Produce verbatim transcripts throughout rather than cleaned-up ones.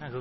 Agung.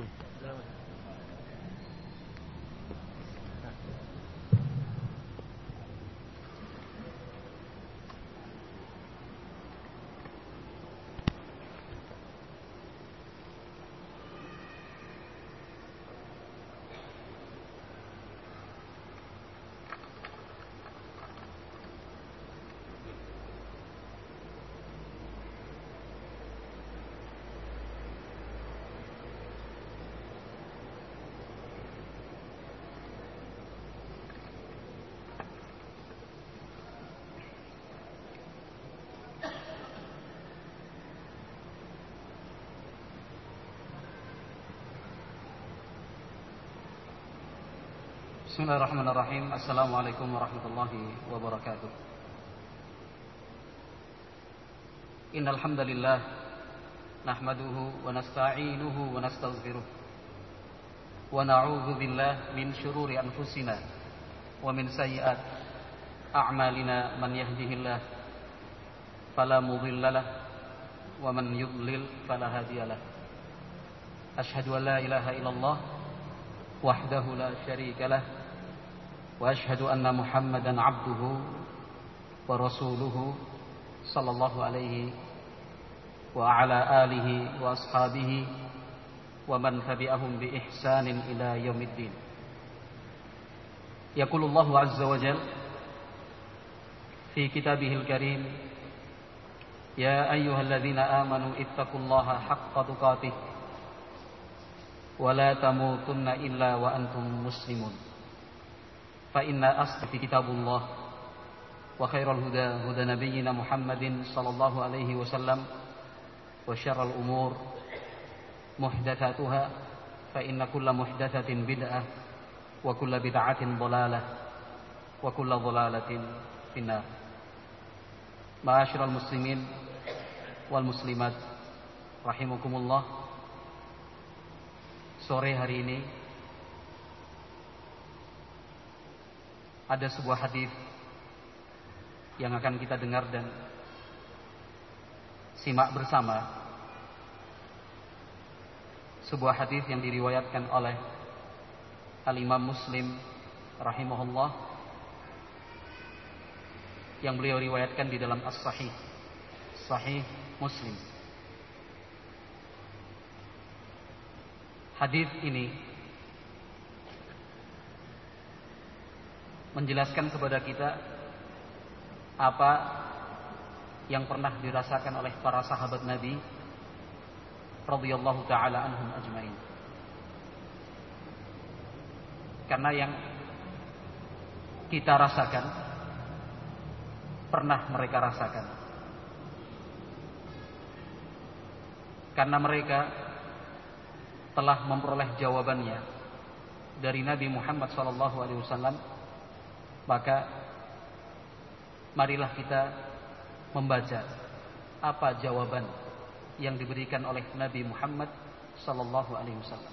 Bismillahirrahmanirrahim. Assalamualaikum warahmatullahi wabarakatuh. Innal hamdalillah nahmaduhu wa nasta'inuhu wa nastaghfiruh wa na'udzu billahi min shururi anfusina wa min sayyi'at a'malina. Man yahdihillah fala mudhillalah wa man yudlil fala hadiyalah. Asyhadu an la ilaha illallah wahdahu la syarikalah wa asyhadu anna Muhammadan abduhu wa rasuluhu sallallahu alaihi wa ala alihi wa ashabihi wa man tabi'ahum bi ihsanin ila yaumiddin. Yaqulullahu azza wa jalla fi kitabihil karim, ya ayyuhalladzina amanu ittaqullaha haqqa tuqatih wa la tamutunna illa wa antum muslimun. Fa inna asli kitabullah wa khairal huda huda nabiyyina Muhammadin sallallahu alaihi wasallam wa syarrul umur muhdatsatuha fa inna kulla muhdatsatin bid'ah wa kulla bid'atin dhalalah wa kulla dhalalatin finnar. Ma'asyiral muslimin wal muslimat rahimakumullah. Sore hari ini ada sebuah hadis yang akan kita dengar dan simak bersama. Sebuah hadis yang diriwayatkan oleh Al-Imam Muslim rahimahullah, yang beliau riwayatkan di dalam As-Sahih, Sahih Muslim. Hadis ini menjelaskan kepada kita apa yang pernah dirasakan oleh para sahabat Nabi radhiyallahu taala anhum ajmain. Karena yang kita rasakan pernah mereka rasakan. Karena mereka telah memperoleh jawabannya dari Nabi Muhammad sallallahu alaihi wasallam, maka marilah kita membaca apa jawaban yang diberikan oleh Nabi Muhammad sallallahu alaihi wasallam.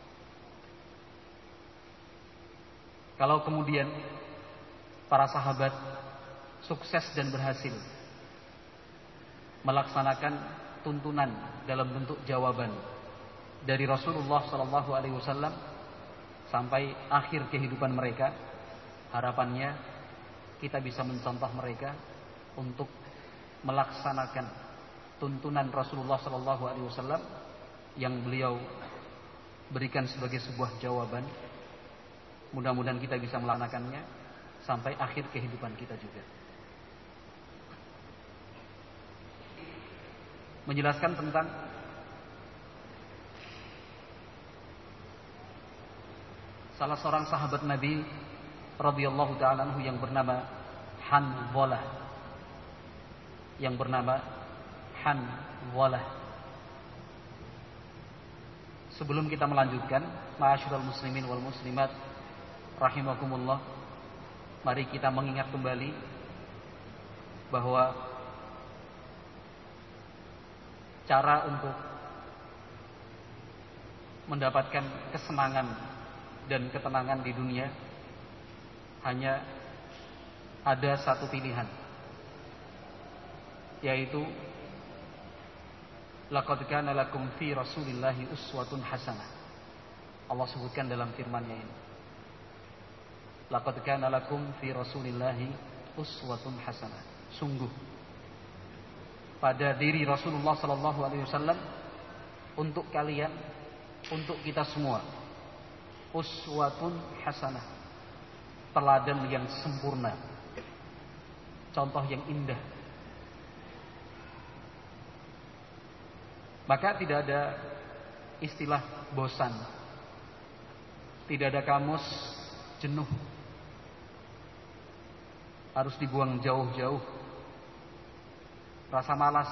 Kalau kemudian para sahabat sukses dan berhasil melaksanakan tuntunan dalam bentuk jawaban dari Rasulullah sallallahu alaihi wasallam sampai akhir kehidupan mereka, harapannya kita bisa mencontoh mereka untuk melaksanakan tuntunan Rasulullah sallallahu alaihi wasallam yang beliau berikan sebagai sebuah jawaban. Mudah-mudahan kita bisa melaksanakannya sampai akhir kehidupan kita juga. Menjelaskan tentang salah seorang sahabat Nabi radhiyallahu ta'ala anhu yang bernama Hanzalah, yang bernama Hanzalah. Sebelum kita melanjutkan, ma'asyiral muslimin wal muslimat rahimakumullah, mari kita mengingat kembali bahwa cara untuk mendapatkan kesenangan dan ketenangan di dunia hanya ada satu pilihan, yaitu laqad kana lakum fi Rasulillahi uswatun hasanah. Allah sebutkan dalam firman-Nya ini. Laqad kana lakum fi Rasulillahi uswatun hasanah. Sungguh pada diri Rasulullah sallallahu alaihi wasallam untuk kalian, untuk kita semua, uswatun hasanah. Teladan yang sempurna. Contoh yang indah. Maka tidak ada istilah bosan. Tidak ada kamus jenuh. Harus dibuang jauh-jauh. Rasa malas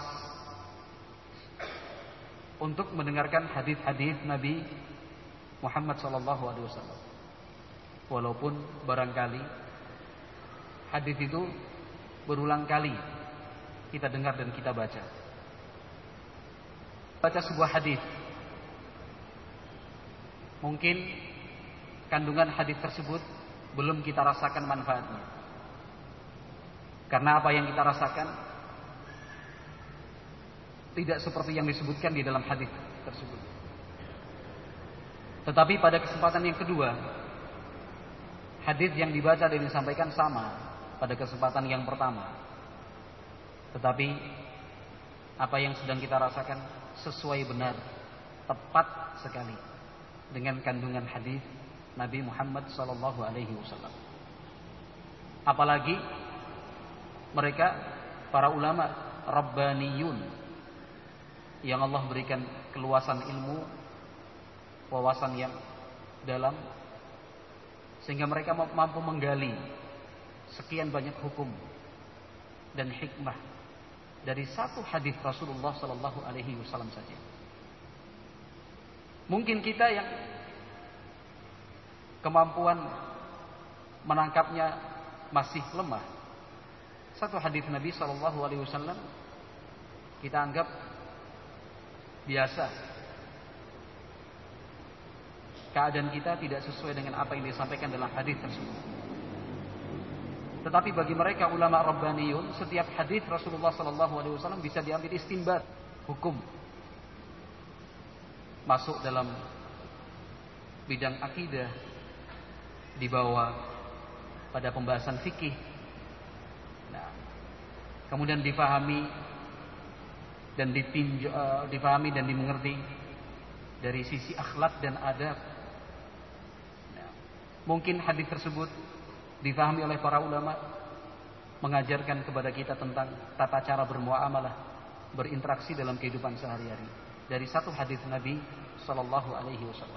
untuk mendengarkan hadis-hadis Nabi Muhammad sallallahu alaihi wasallam. Walaupun barangkali hadis itu berulang kali kita dengar dan kita baca. Baca sebuah hadis, mungkin kandungan hadis tersebut belum kita rasakan manfaatnya. Karena apa yang kita rasakan tidak seperti yang disebutkan di dalam hadis tersebut. Tetapi pada kesempatan yang kedua, hadis yang dibaca dan disampaikan sama pada kesempatan yang pertama. Tetapi apa yang sedang kita rasakan sesuai benar, tepat sekali dengan kandungan hadis Nabi Muhammad sallallahu alaihi wasallam. Apalagi mereka para ulama rabbaniyun yang Allah berikan keluasan ilmu, wawasan yang dalam, sehingga mereka mampu menggali sekian banyak hukum dan hikmah dari satu hadis Rasulullah sallallahu alaihi wasallam saja. Mungkin kita yang kemampuan menangkapnya masih lemah. Satu hadis Nabi sallallahu alaihi wasallam kita anggap biasa. Keadaan kita tidak sesuai dengan apa yang disampaikan dalam hadis tersebut. Tetapi bagi mereka ulama rabbaniyun, setiap hadis Rasulullah sallallahu alaihi wasallam bisa diambil istinbat hukum. Masuk dalam bidang akidah, dibawa pada pembahasan fikih. Nah, kemudian difahami dan ditinjau, uh, difahami dan dimengerti dari sisi akhlak dan adab. Nah, mungkin hadis tersebut difahami oleh para ulama, mengajarkan kepada kita tentang tata cara bermuamalah, berinteraksi dalam kehidupan sehari-hari dari satu hadis Nabi sallallahu alaihi wasallam.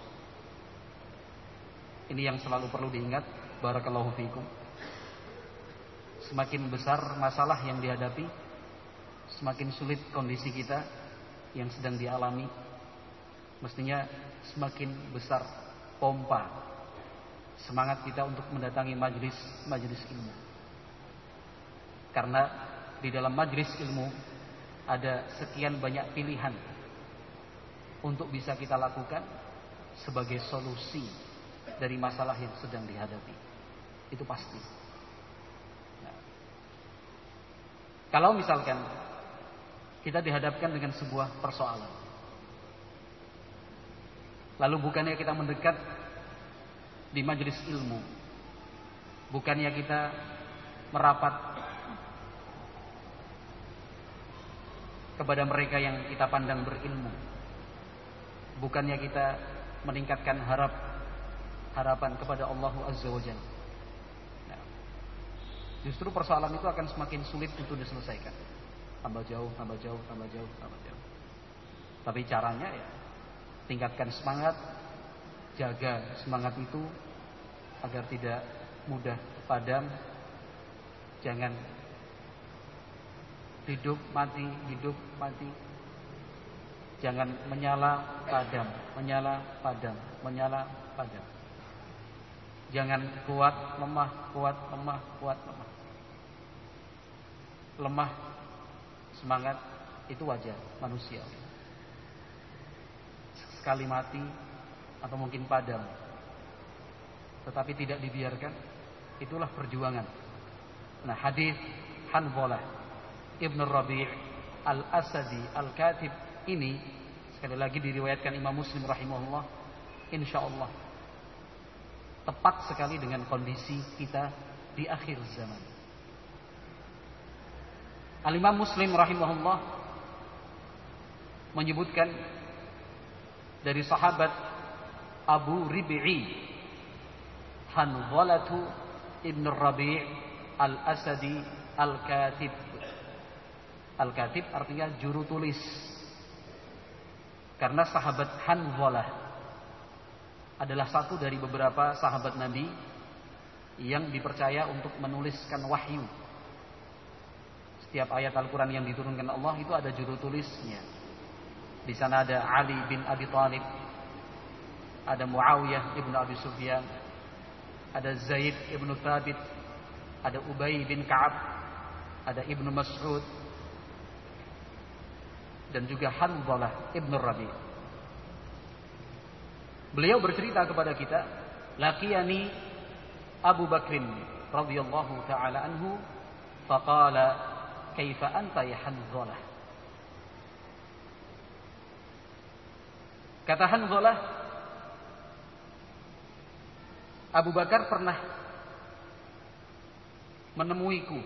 Ini yang selalu perlu diingat. Barakallahu fiikum. Semakin besar masalah yang dihadapi, semakin sulit kondisi kita yang sedang dialami, mestinya semakin besar pompa semangat kita untuk mendatangi majelis-majelis ilmu. Karena di dalam majelis ilmu ada sekian banyak pilihan untuk bisa kita lakukan sebagai solusi dari masalah yang sedang dihadapi. Itu pasti. Nah, kalau misalkan kita dihadapkan dengan sebuah persoalan, lalu bukannya kita mendekat di majelis ilmu, bukannya kita merapat kepada mereka yang kita pandang berilmu, bukannya kita meningkatkan harap harapan kepada Allah Azza wa Jalla. Nah, justru persoalan itu akan semakin sulit untuk diselesaikan. Tambah jauh, tambah jauh, tambah jauh, tambah jauh. Tapi caranya ya tingkatkan semangat, jaga semangat itu agar tidak mudah padam. Jangan hidup mati, hidup mati. Jangan menyala padam, menyala padam, menyala padam. Jangan kuat lemah, kuat lemah, kuat lemah. Lemah semangat itu wajar, manusia. Sekali mati atau mungkin padam, tetapi tidak dibiarkan, itulah perjuangan. Nah, hadis Hanzalah Ibn Rabi' Al-Asadi Al-Katib ini sekali lagi diriwayatkan Imam Muslim rahimahullah. insyaallah tepat sekali dengan kondisi kita di akhir zaman. Al-Imam Muslim rahimahullah menyebutkan dari sahabat Abu Rib'i Hanzalatu ibn Rabi' al-Asadi al-Katib. Al-Katib artinya juru tulis. Karena sahabat Hanzalah adalah satu dari beberapa sahabat Nabi yang dipercaya untuk menuliskan wahyu. Setiap ayat Al-Quran yang diturunkan Allah itu ada juru tulisnya. Di sana ada Ali bin Abi Thalib, ada Muawiyah ibn Abi Sufyan, ada Zaid ibn Thabit, ada Ubay bin Ka'ab, ada Ibnu Mas'ud, dan juga Hanzalah ibn Rabi'. Beliau bercerita kepada kita, laqiyani Abu Bakrin radhiyallahu taala anhu faqala kaifa anta ya Hanzalah. Kata Hanzalah, Abu Bakar pernah menemuiku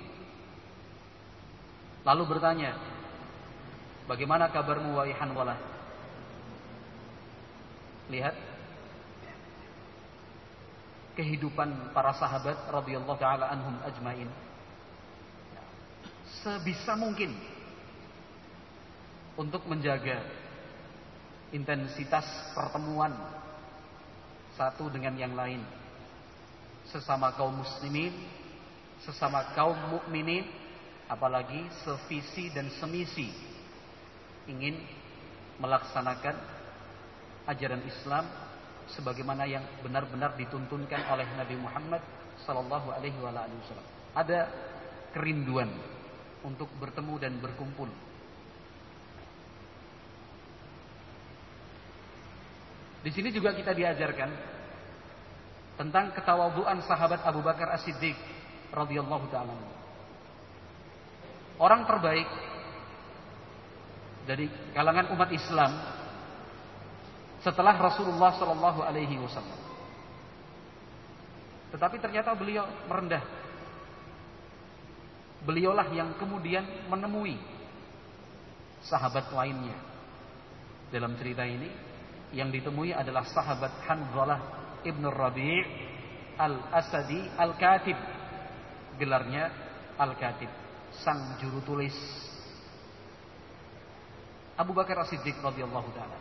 lalu bertanya, bagaimana kabarmu wahai Hanzalah? Lihat kehidupan para sahabat radhiyallahu taala anhum ajmain. Sebisa mungkin untuk menjaga intensitas pertemuan satu dengan yang lain, sesama kaum muslimin, sesama kaum mukminin, apalagi sevisi dan semisi ingin melaksanakan ajaran Islam sebagaimana yang benar-benar dituntunkan oleh Nabi Muhammad sallallahu alaihi wasallam. Ada kerinduan untuk bertemu dan berkumpul. Di sini juga kita diajarkan tentang ketawadhuan sahabat Abu Bakar As-Siddiq radhiyallahu ta'ala. Orang terbaik dari kalangan umat Islam setelah Rasulullah sallallahu alaihi wasallam. Tetapi ternyata beliau merendah. Beliaulah yang kemudian menemui sahabat lainnya. Dalam cerita ini yang ditemui adalah sahabat Hanzalah ibn Rabi' al-Asadi al-Katib. Gelarnya al-Katib, sang juru tulis. Abu Bakar As-Siddiq radhiyallahu ta'ala.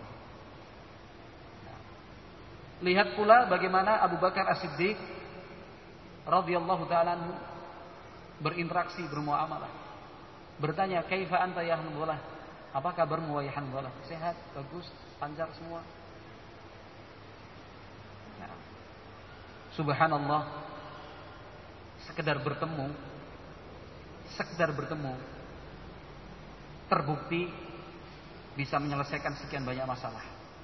Lihat pula bagaimana Abu Bakar As-Siddiq radhiyallahu ta'ala berinteraksi, bermuamalah. Bertanya, "Kaifa anta ya Hanzalah?" Apa kabarmu wahai Hanzalah? Sehat, bagus, pancar semua. Nah, subhanallah, sekedar bertemu, sekedar bertemu terbukti bisa menyelesaikan sekian banyak masalah.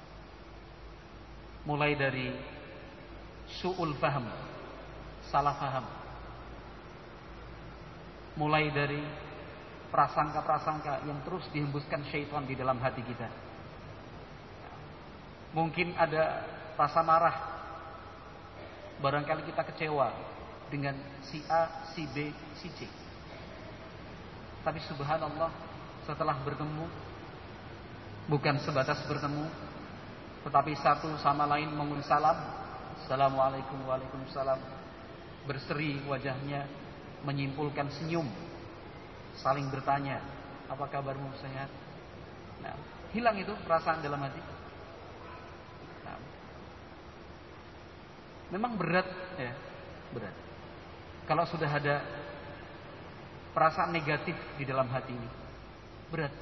Mulai dari su'ul faham, salah faham. Mulai dari prasangka-prasangka yang terus dihembuskan syaitan di dalam hati kita. Mungkin ada rasa marah. Barangkali kita kecewa dengan si A, si B, si C. Tapi subhanallah, setelah bertemu, bukan sebatas bertemu, tetapi satu sama lain mengucapkan salam, assalamualaikum, waalaikumsalam, berseri wajahnya, menyimpulkan senyum, saling bertanya, apa kabarmu, sehat? Nah, hilang itu perasaan dalam hati. Nah, memang berat ya, berat. Kalau sudah ada perasaan negatif di dalam hati ini, berat.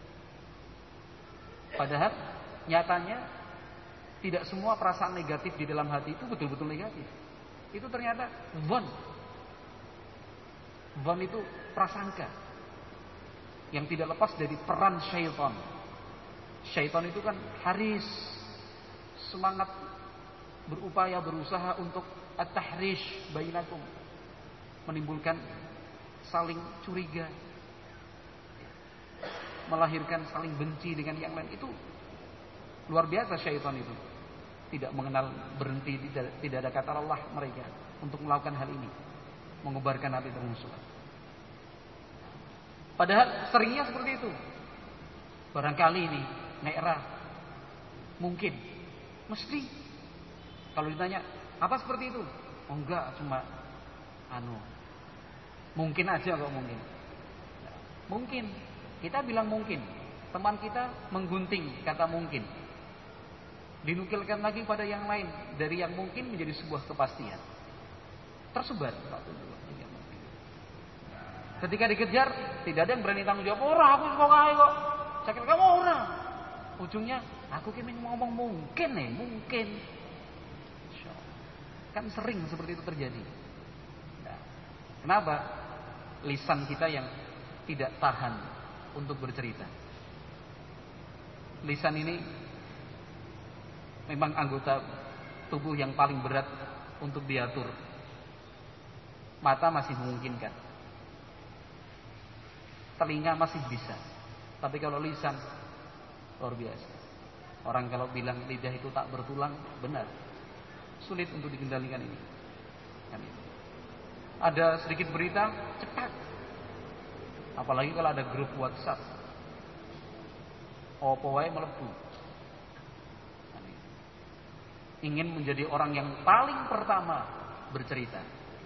Padahal nyatanya tidak semua perasaan negatif di dalam hati itu betul-betul negatif. Itu ternyata dzan. Dzan itu prasangka yang tidak lepas dari peran syaitan. Syaitan itu kan haris, semangat, berupaya, berusaha untuk at-tahrish bainakum, menimbulkan saling curiga, melahirkan saling benci dengan yang lain. Itu luar biasa syaitan itu. tidak mengenal berhenti, tidak, tidak ada kata Allah mereka untuk melakukan hal ini, mengubarkan api permusuhan. Padahal seringnya seperti itu. Barangkali ini Naira mungkin, mesti kalau ditanya apa seperti itu, oh enggak, cuma anu mungkin aja kok, mungkin mungkin kita bilang mungkin, teman kita menggunting kata mungkin, dinukilkan lagi pada yang lain, dari yang mungkin menjadi sebuah kepastian, tersebar. Ketika dikejar tidak ada yang berani tanggung jawab. Orang aku kok kok sakit kamu orang, ujungnya aku kini ngomong mungkin nih, mungkin kan sering seperti itu terjadi. Nah, kenapa? Lisan kita yang tidak tahan untuk bercerita. Lisan ini memang anggota tubuh yang paling berat untuk diatur. Mata masih memungkinkan, telinga masih bisa, tapi kalau lisan luar biasa. Orang kalau bilang lidah itu tak bertulang, benar. Sulit untuk dikendalikan ini. Ada sedikit berita, cepat. Apalagi kalau ada grup WhatsApp, opo wae melebu. Ingin menjadi orang yang paling pertama bercerita.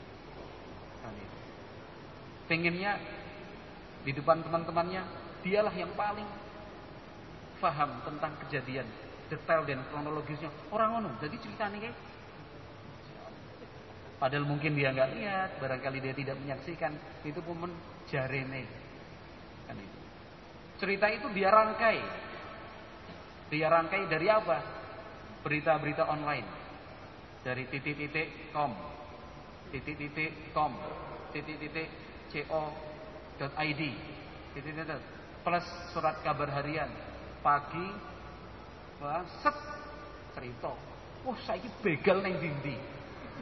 Pengennya di depan teman-temannya dialah yang paling paham tentang kejadian, detail dan kronologisnya. Orang ono, jadi ceritanya kayak. Padahal mungkin dia nggak lihat, barangkali dia tidak menyaksikan, itu pun menjarene. Kan itu. Cerita itu dia rangkai, dia rangkai dari apa? Berita-berita online, dari titik-titik com, titik-titik com, titik-titik co dot id, titik-titik plus surat kabar harian pagi, wah set cerita, wah saiki begal neng dindi.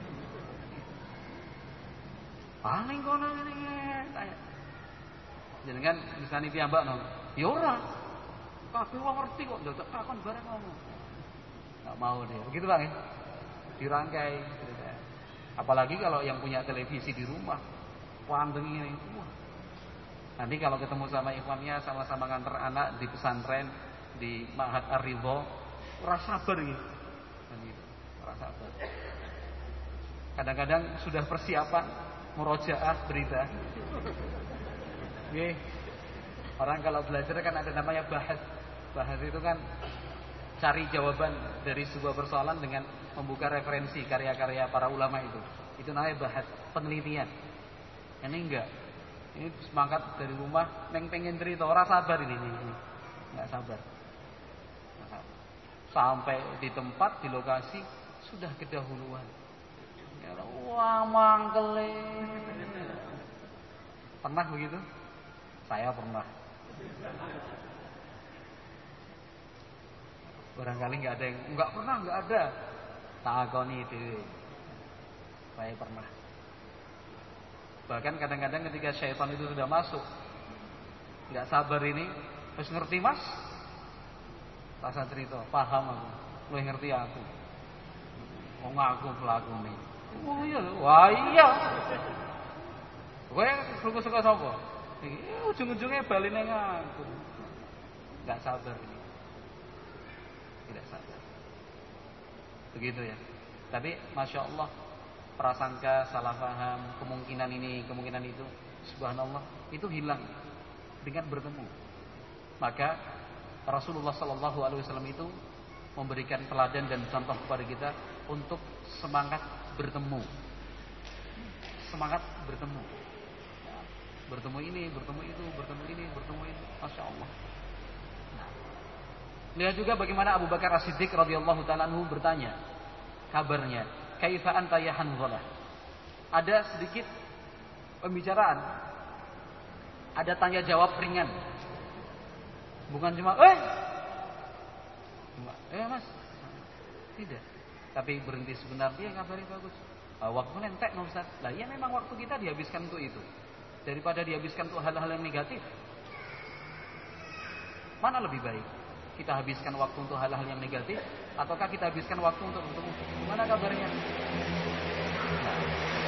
Paling kono ngene tanya. Jenengan misane piyambak no. Ya ora. Kabeh wong ngerti kok ndak takon bareng ngomong. Enggak mau dia. Begitu Bang ya. Dirangkai. Apalagi kalau yang punya televisi di rumah. Wandeng ini. Wah. Nanti kalau ketemu sama ikhwannya sama-sama nganter anak di pesantren di Ma'had Ar-Ridha, ora sabar iki. Kan gitu. Ora sabar. Kadang-kadang sudah persiapan murojaah berita. Oke. Orang kalau belajar kan ada namanya bahas. Bahas itu kan cari jawaban dari sebuah persoalan dengan membuka referensi karya-karya para ulama itu. Itu namanya bahas, penelitian. Ini enggak. Ini semangat dari rumah, neng pengen cerita, ora sabar ini, ini. Enggak sabar. Sampai di tempat, di lokasi sudah kedahuluan. Wah mangkele. Pernah begitu? Saya pernah. Barangkali nggak ada yang nggak pernah, nggak ada. Takoni itu. Saya pernah. Bahkan kadang-kadang ketika syaitan itu sudah masuk, nggak sabar ini, harus ngerti mas. Rasa cerita, paham aku. Lu ngerti aku. Oh ngaku pelaku nih. Oh iya, wah iya. Kowe suka-suka sapa? Iki ujung-ujungnya baline ngaku. Enggak sabar ini. Tidak sabar. Begitu ya. Tapi Masya Allah, prasangka, salah paham, kemungkinan ini, kemungkinan itu, subhanallah, itu hilang dengan bertemu. Maka Rasulullah Sallallahu Alaihi Wasallam itu memberikan teladan dan contoh kepada kita untuk semangat bertemu, semangat bertemu, ya, bertemu ini, bertemu itu, bertemu ini, bertemu ini, masya Allah. Nah, lihat juga bagaimana Abu Bakar As-Siddiq radhiyallahu taala anhu bertanya, kabarnya, kaifa anta ya Hanzalah? Ada sedikit pembicaraan, ada tanya jawab ringan, bukan cuma, eh, eh mas, tidak. Tapi berhenti sebentar, dia kabarnya bagus. Waktu nentek no Ustaz. Lah iya memang waktu kita dihabiskan untuk itu. Daripada dihabiskan untuk hal-hal yang negatif. Mana lebih baik? Kita habiskan waktu untuk hal-hal yang negatif Ataukah kita habiskan waktu untuk bertemu? Gimana kabarnya? Nah,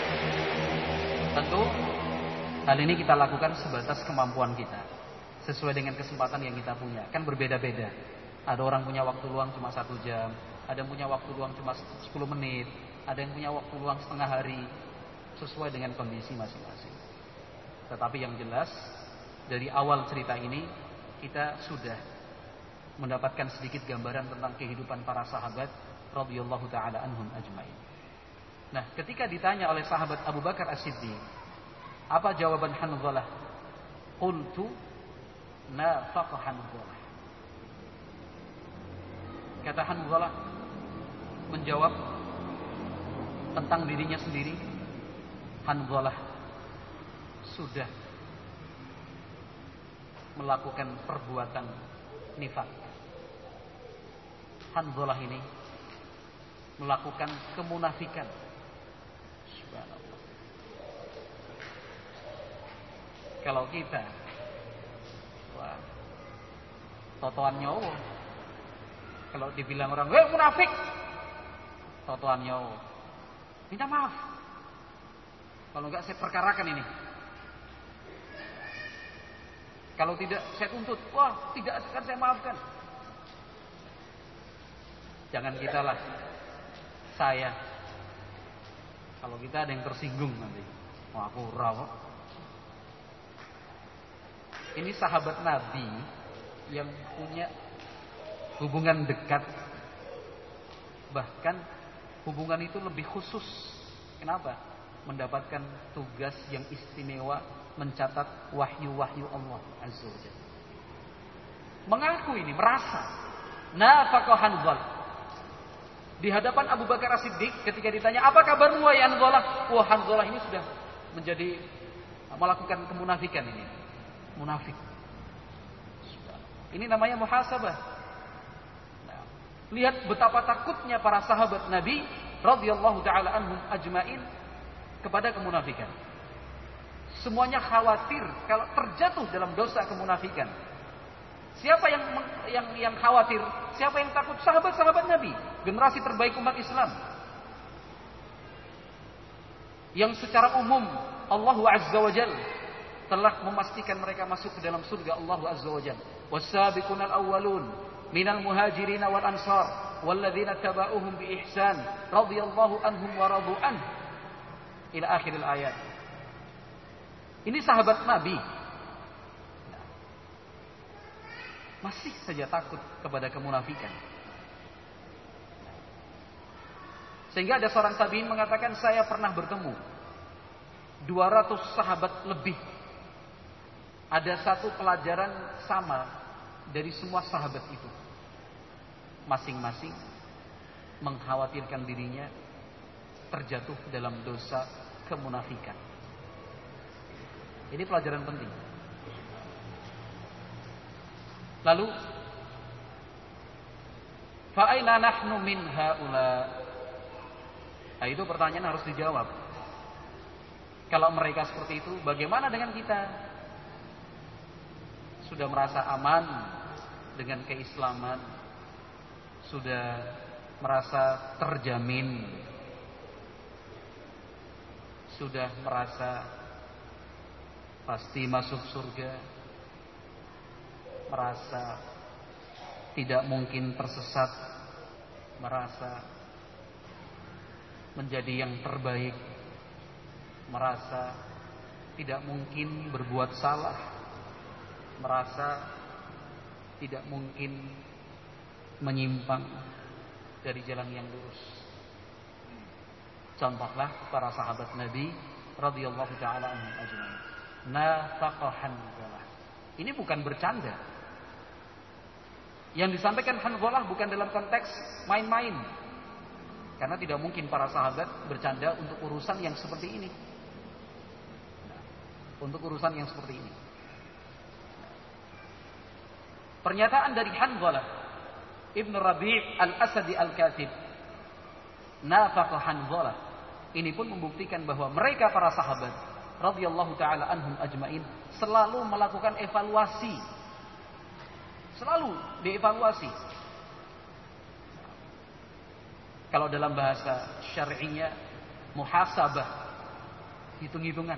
tentu hal ini kita lakukan sebatas kemampuan kita, sesuai dengan kesempatan yang kita punya. Kan berbeda-beda. Ada orang punya waktu luang cuma satu jam, ada yang punya waktu luang cuma sepuluh menit, ada yang punya waktu luang setengah hari, sesuai dengan kondisi masing-masing. Tetapi yang jelas, dari awal cerita ini kita sudah mendapatkan sedikit gambaran tentang kehidupan para sahabat radhiyallahu taala anhum ajmain. Nah, ketika ditanya oleh sahabat Abu Bakar As-Siddiq, apa jawaban Hanzalah? Qultu nafaqa Hanzalah. Kata Hanzalah menjawab tentang dirinya sendiri, Hanzalah sudah melakukan perbuatan nifaq. Hanzalah ini melakukan kemunafikan. Subhanallah. Kalau kita, wah, totoan nyowo. Kalau dibilang orang, "Weh munafik," totoan nyowo. Minta maaf. Kalau enggak saya perkarakan ini. Kalau tidak saya tuntut. Wah, tidak akan saya maafkan. Jangan kita lah. Saya. Kalau kita ada yang tersinggung nanti. Wah, aku rawa. Ini sahabat Nabi yang punya hubungan dekat. Bahkan hubungan itu lebih khusus. Kenapa? Mendapatkan tugas yang istimewa mencatat wahyu-wahyu Allah Azza wa Jalla. Mengaku ini, merasa nafaqa Hanzalah. Di hadapan Abu Bakar As-Siddiq ketika ditanya, "Apa kabarmu wahai Hanzalah?" Wah, Hanzalah ini sudah menjadi melakukan kemunafikan ini. Munafik. Ini namanya muhasabah. Nah, lihat betapa takutnya para sahabat Nabi radhiyallahu taala anhum ajmain kepada kemunafikan. Semuanya khawatir kalau terjatuh dalam dosa kemunafikan. Siapa yang yang yang khawatir? Siapa yang takut? Sahabat-sahabat Nabi, generasi terbaik umat Islam. Yang secara umum Allah Azza wa Jalla telah memastikan mereka masuk ke dalam surga Allah Azza wa Jalla. Was-sabiqunal awwalun minal muhajirin wal ansar walladzina tabauhum bi ihsan radhiyallahu anhum wa radu an ila akhiril ayat. Ini sahabat Nabi. Masih saja takut kepada kemunafikan. Sehingga ada seorang tabi'in mengatakan, saya pernah bertemu dua ratus sahabat lebih. Ada satu pelajaran sama dari semua sahabat itu. Masing-masing mengkhawatirkan dirinya terjatuh dalam dosa kemunafikan. Ini pelajaran penting. Lalu, fa aina nahnu min haula? Nah, itu pertanyaan harus dijawab. Kalau mereka seperti itu, bagaimana dengan kita? Sudah merasa aman dengan keislaman, sudah merasa terjamin, sudah merasa pasti masuk surga, merasa tidak mungkin tersesat, merasa menjadi yang terbaik, merasa tidak mungkin berbuat salah, merasa tidak mungkin menyimpang dari jalan yang lurus. Contohlah para sahabat Nabi radhiyallahu taala anhum ajmain. Nafaqa Hanzalah. Ini bukan bercanda. Yang disampaikan Hanzalah bukan dalam konteks main-main. Karena tidak mungkin para sahabat bercanda untuk urusan yang seperti ini. Nah, untuk urusan yang seperti ini. Pernyataan dari Hanzalah Ibn Rabi' Al-Asadi Al-Katib, nafaqa Hanzalah, ini pun membuktikan bahwa mereka para sahabat radhiyallahu taala anhum ajmain selalu melakukan evaluasi. Selalu dievaluasi. Kalau dalam bahasa syar'inya muhasabah, hitung-hitungan.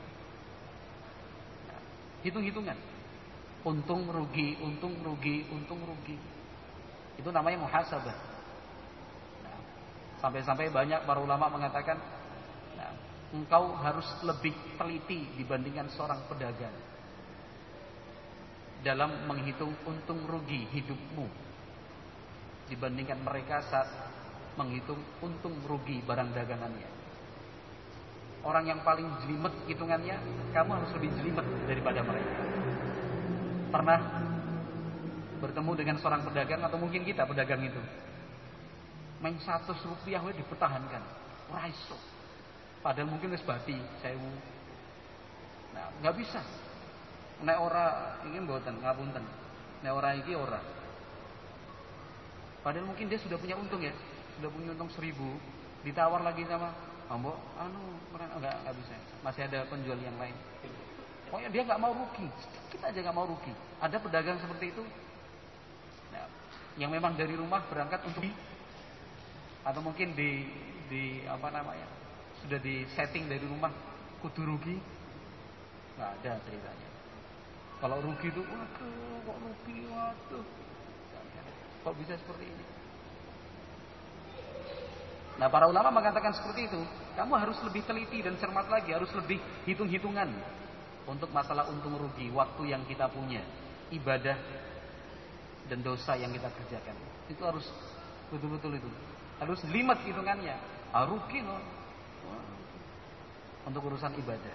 Hitung-hitungan. Untung rugi, untung rugi, untung rugi. Itu namanya muhasabah. Nah, sampai-sampai banyak para ulama mengatakan, nah, engkau harus lebih teliti dibandingkan seorang pedagang dalam menghitung untung rugi hidupmu dibandingkan mereka saat menghitung untung rugi barang dagangannya. Orang yang paling jelimet hitungannya, kamu harus lebih jelimet daripada mereka. Pernah bertemu dengan seorang pedagang, atau mungkin kita pedagang itu, main satu rupiah we dipertahankan, ora iso. Padahal mungkin wis bati sewu. Nah, nggak bisa. Nek ora iki mboten ngapunten. Nek ora iki ora. Padahal mungkin dia sudah punya untung ya, sudah punya untung seribu, ditawar lagi sama Ambo, anu enggak enggak bisa. Masih ada penjual yang lain. Pokoknya dia nggak mau rugi, kita aja nggak mau rugi. Ada pedagang seperti itu, nah, yang memang dari rumah berangkat untuk di, atau mungkin di di apa namanya sudah di setting dari rumah kudu rugi, nggak ada ceritanya. Kalau rugi itu, waduh, kok rugi, waduh, kok bisa seperti ini? Nah, para ulama mengatakan seperti itu. Kamu harus lebih teliti dan cermat lagi, harus lebih hitung-hitungan untuk masalah untung rugi, waktu yang kita punya, ibadah dan dosa yang kita kerjakan. Itu harus betul-betul itu. Harus jelimet hitungannya. Ah, rugi loh. Untuk urusan ibadah.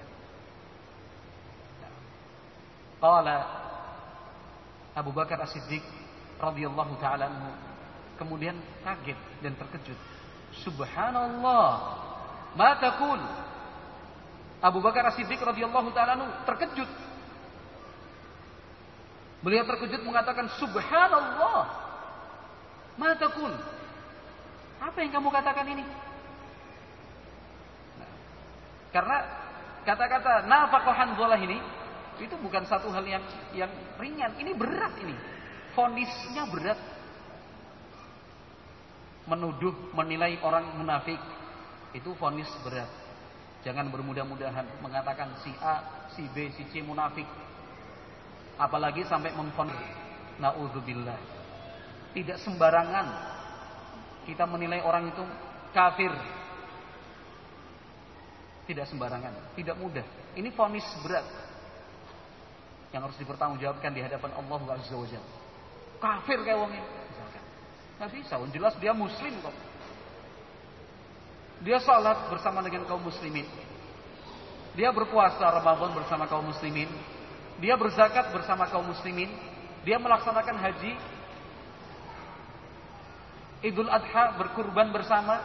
Qala Abu Bakar As-Siddiq radhiyallahu taala anhu kemudian kaget dan terkejut. Subhanallah, ma taqul. Abu Bakar As-Siddiq radhiyallahu taala anhu terkejut. Beliau terkejut mengatakan subhanallah, ma taqul. Apa yang kamu katakan ini? Nah, karena kata-kata nafaqah Hanzalah ini itu bukan satu hal yang yang ringan, ini berat ini. Vonisnya berat. Menuduh, menilai orang munafik itu vonis berat. Jangan bermudah-mudahan mengatakan si A, si B, si C munafik. Apalagi sampai memvonis. Nauzubillah. Tidak sembarangan kita menilai orang itu kafir. Tidak sembarangan, tidak mudah. Ini vonis berat yang harus dipertanggungjawabkan di hadapan Allah Azza wa Jalla. Kafir kayak wong ini. Nggak bisa, jelas dia muslim kok. Dia salat bersama dengan kaum muslimin. Dia berpuasa Ramadan bersama kaum muslimin. Dia berzakat bersama kaum muslimin. Dia melaksanakan haji, Idul Adha berkurban bersama,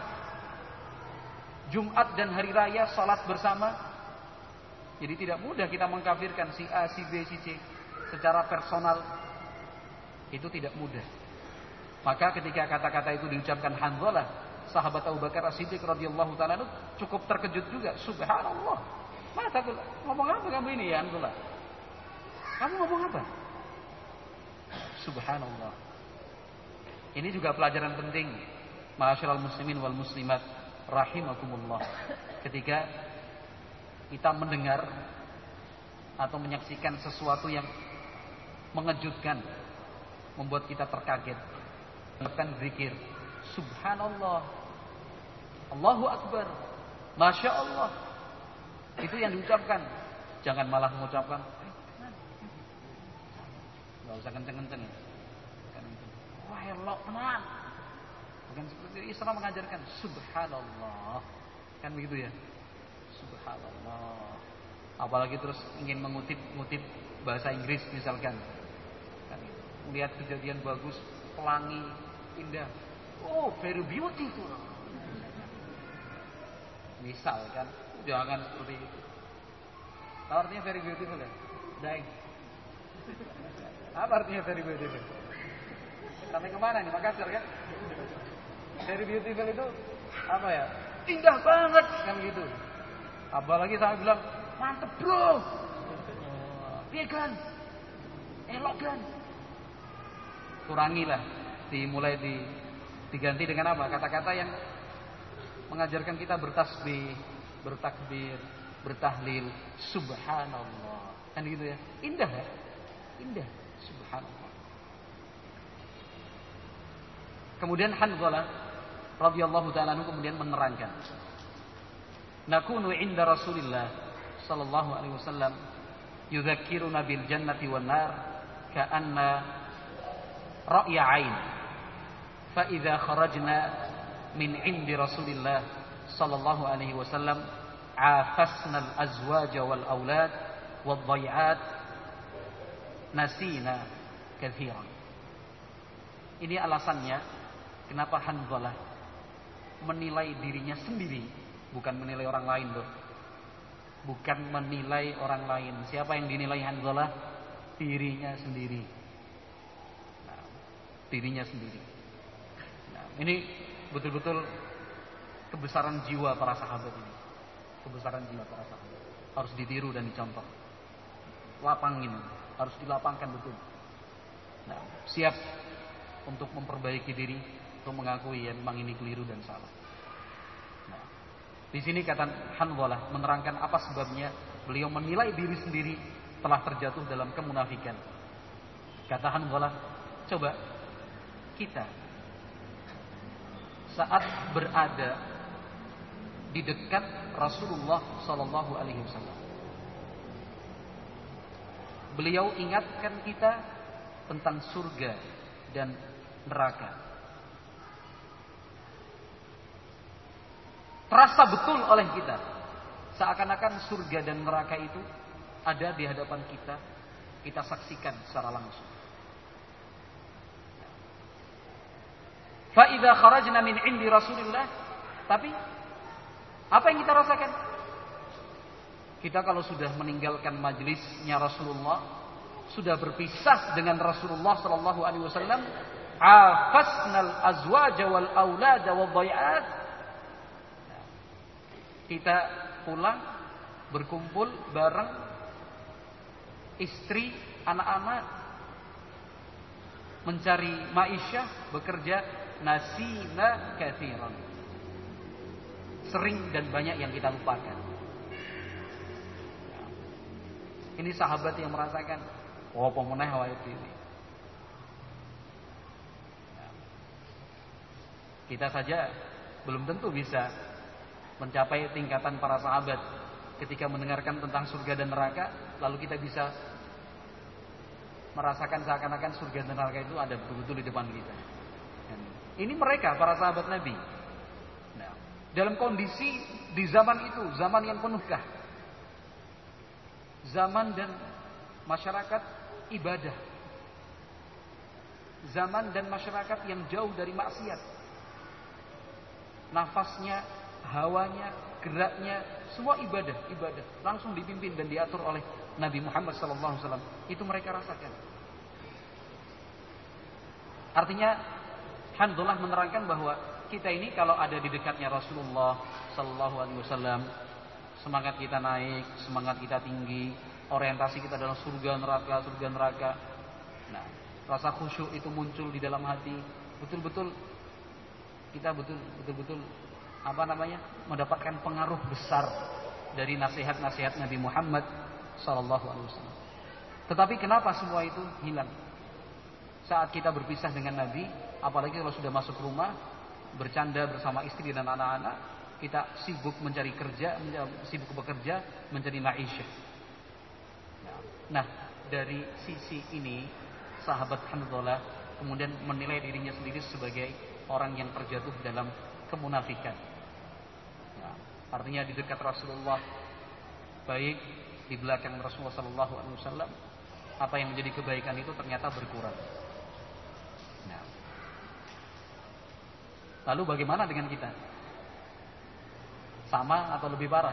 Jumat dan hari raya salat bersama. Jadi tidak mudah kita mengkafirkan si A, si B, si C secara personal. Itu tidak mudah. Maka ketika kata-kata itu diucapkan Hanzalah, sahabat Abu Bakar As-Siddiq radhiyallahu taala cukup terkejut juga. Subhanallah. Masa ngomong apa kamu ini ya Hanzalah? Kamu ngomong apa? Subhanallah. Ini juga pelajaran penting, ma'asyiral muslimin wal muslimat rahimakumullah. Ketika kita mendengar atau menyaksikan sesuatu yang mengejutkan, membuat kita terkaget, melakukan zikir subhanallah, Allahu akbar, masya Allah, itu yang diucapkan. Jangan malah mengucapkan nggak usah kenceng-kenceng, wah elok tenan. Bukan seperti itu. Islam mengajarkan subhanallah, kan begitu ya, subhanallah. Apalagi terus ingin mengutip-ngutip bahasa Inggris misalkan, kan, melihat kejadian bagus, pelangi, indah, oh very beautiful, misalkan. Jangan seperti itu. Apa artinya very beautiful ya? Dai. Apa artinya very beautiful? Sampai kemana nih? Makassar kan? Very beautiful itu apa ya? Indah banget kan gitu. Apalagi saya bilang mantep bro, iya kan, elok kan. Kurangilah, dimulai di Diganti dengan apa? Kata-kata yang mengajarkan kita bertasbih, bertakbir, bertahlil, subhanallah. Kan gitu ya. Indah ya? Indah, subhanallah. Kemudian Hanzalah radhiyallahu ta'ala anhu kemudian menerangkan, nakunu inda Rasulillah sallallahu alaihi wasallam yudzakkiruna bil jannati wan nar ka'anna ra'ya 'ain. Fa idza kharajna min indi Rasulillah sallallahu alaihi wasallam afasna al azwaj wal aulad wad dhai'at nasina katsiran. Ini alasannya kenapa Hanzalah menilai dirinya sendiri, bukan menilai orang lain loh. Bukan menilai orang lain. Siapa yang dinilai Hanzalah? Dirinya sendiri. Nah, dirinya sendiri. Nah, ini betul-betul kebesaran jiwa para sahabat ini. Kebesaran jiwa para sahabat. Harus ditiru dan dicontoh. Lapangin, harus dilapangkan betul. Nah, siap untuk memperbaiki diri, untuk mengakui ya memang ini keliru dan salah. Nah, di sini kata Hanzalah menerangkan apa sebabnya beliau menilai diri sendiri telah terjatuh dalam kemunafikan. Kata Hanzalah, coba kita saat berada di dekat Rasulullah sallallahu alaihi wasallam, beliau ingatkan kita tentang surga dan neraka. Terasa betul oleh kita seakan-akan surga dan neraka itu ada di hadapan kita, kita saksikan secara langsung. Fa idza kharajna min indi Rasulillah, tapi apa yang kita rasakan? Kita kalau sudah meninggalkan majelisnya Rasulullah, sudah berpisah dengan Rasulullah sallallahu alaihi wasallam, afasnal azwaja wal aulada wal dhai'at. Kita pulang berkumpul bareng istri, anak-anak, mencari ma'isyah, bekerja, nasina katsiran. Sering dan banyak yang kita lupakan. Ini sahabat yang merasakan, oh pemenang awal ini. Kita saja belum tentu bisa mencapai tingkatan para sahabat ketika mendengarkan tentang surga dan neraka, lalu kita bisa merasakan seakan-akan surga dan neraka itu ada betul-betul di depan kita. Ini mereka para sahabat Nabi. Nah, dalam kondisi di zaman itu, zaman yang penuhkah? Zaman dan masyarakat ibadah. Zaman dan masyarakat yang jauh dari maksiat. Nafasnya, hawanya, geraknya, semua ibadah, ibadah. Langsung dipimpin dan diatur oleh Nabi Muhammad sallallahu alaihi wasallam. Itu mereka rasakan. Artinya Hanzalah menerangkan bahwa kita ini kalau ada di dekatnya Rasulullah sallallahu alaihi wasallam, semangat kita naik, semangat kita tinggi, orientasi kita dalam surga neraka, surga neraka. Nah, rasa khusyuk itu muncul di dalam hati, betul-betul kita betul betul-betul apa namanya? mendapatkan pengaruh besar dari nasihat-nasihat Nabi Muhammad sallallahu alaihi wasallam. Tetapi kenapa semua itu hilang? Saat kita berpisah dengan Nabi, apalagi kalau sudah masuk rumah, bercanda bersama istri dan anak-anak, kita sibuk mencari kerja, sibuk bekerja, mencari ma'isyah. Nah, dari sisi ini, sahabat Hanzalah kemudian menilai dirinya sendiri sebagai orang yang terjatuh dalam kemunafikan. Nah, artinya di dekat Rasulullah, baik di belakang Rasulullah sallallahu alaihi wasallam, apa yang menjadi kebaikan itu ternyata berkurang. Nah, lalu bagaimana dengan kita? Sama atau lebih parah?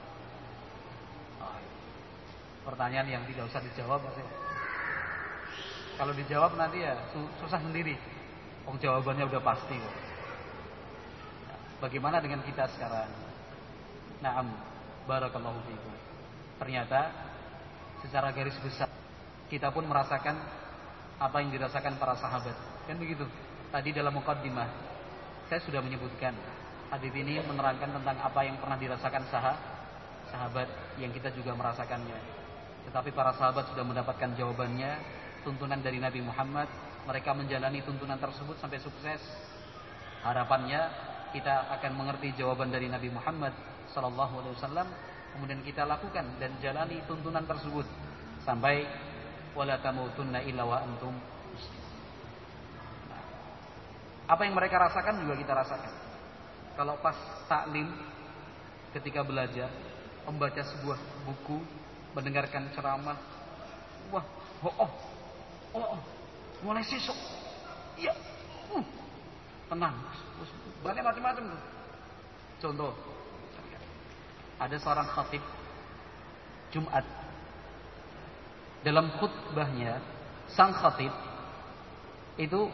Oh, pertanyaan yang tidak usah dijawab maksudnya. Kalau dijawab nanti ya susah sendiri. Oh, jawabannya udah pasti kok. Nah, bagaimana dengan kita sekarang? Naam, barakallahu fiikum. Ternyata secara garis besar kita pun merasakan apa yang dirasakan para sahabat. Kan begitu. Tadi dalam muqaddimah saya sudah menyebutkan hadis ini menerangkan tentang apa yang pernah dirasakan sah sahabat yang kita juga merasakannya. Tetapi para sahabat sudah mendapatkan jawabannya, tuntunan dari Nabi Muhammad. Mereka menjalani tuntunan tersebut sampai sukses. Harapannya kita akan mengerti jawaban dari Nabi Muhammad sallallahu alaihi wasallam, kemudian kita lakukan dan jalani tuntunan tersebut sampai wala tamutunna illa wa antum muslimun. Nah, apa yang mereka rasakan juga kita rasakan. Kalau pas taklim, ketika belajar, membaca sebuah buku, mendengarkan ceramah, wah, oh, oh, oh, oh. mulai sesok, iya, uh, tenang, banyak macam-macam tuh. Contoh, ada seorang khatib Jumat, dalam khutbahnya sang khatib itu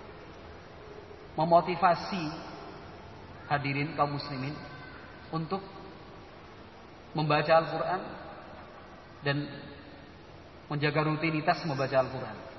memotivasi hadirin kaum muslimin untuk membaca Al-Quran dan menjaga rutinitas membaca Al-Quran.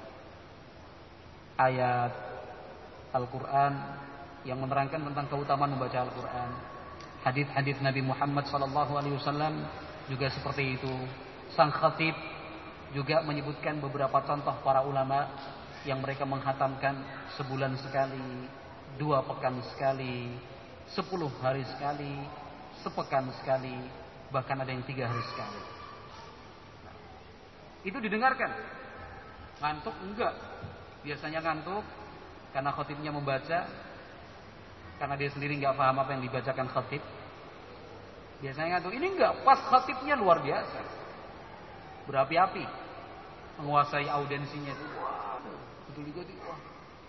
Ayat Al-Quran yang menerangkan tentang keutamaan membaca Al-Quran, hadis-hadis Nabi Muhammad sallallahu alaihi wasallam juga seperti itu. Sang khatib juga menyebutkan beberapa contoh para ulama yang mereka menghatamkan sebulan sekali, dua pekan sekali, sepuluh hari sekali, sepekan sekali, bahkan ada yang tiga hari sekali. Nah, itu didengarkan. Ngantuk enggak? Biasanya ngantuk karena khatibnya membaca, karena dia sendiri enggak paham apa yang dibacakan khatib. Biasanya ngantuk. Ini enggak, pas khatibnya luar biasa, berapi-api, menguasai audensinya itu. Wah, betul juga itu. Wah.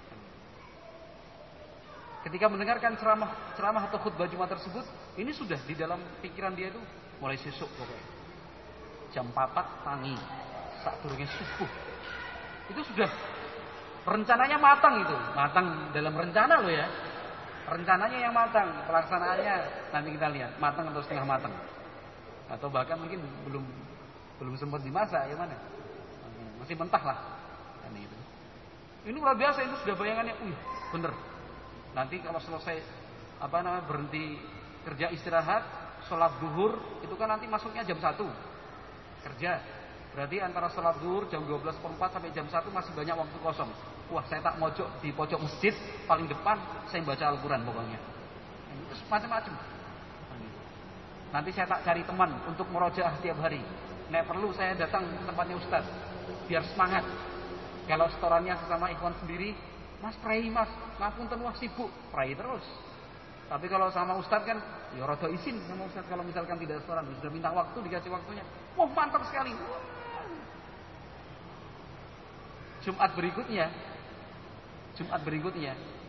Ketika mendengarkan ceramah ceramah atau khutbah Jumat tersebut, ini sudah di dalam pikiran dia itu mulai sesuk pokoknya. Jam papat tangi, saat turunnya subuh. Itu sudah rencananya matang itu, matang dalam rencana loh ya. Rencananya yang matang, pelaksanaannya nanti kita lihat matang atau setengah matang, atau bahkan mungkin belum belum sempat dimasak, ya mana? Masih mentah lah. Ini itu. Ini luar biasa, itu sudah bayangannya, wih, bener. Nanti kalau selesai apa namanya berhenti kerja istirahat, sholat duhur, itu kan nanti masuknya jam satu kerja. Berarti antara sholat duhur jam dua belas empat sampai jam satu masih banyak waktu kosong. Wah, saya tak mojok di pojok masjid paling depan, saya baca Al-Quran pokoknya. Itu macam-macam. Nanti saya tak cari teman untuk merojaah tiap hari. Nek perlu saya datang ke tempatnya Ustaz biar semangat. Kalau setorannya sesama ikhwan sendiri, Mas pray mas, ngapunten wah sibuk, pray terus. Tapi kalau sama Ustaz kan, ya rada izin sama Ustaz kalau misalkan tidak setoran, sudah minta waktu dikasih waktunya. Wah, mantap sekali. Jumat berikutnya, Jumat berikutnya,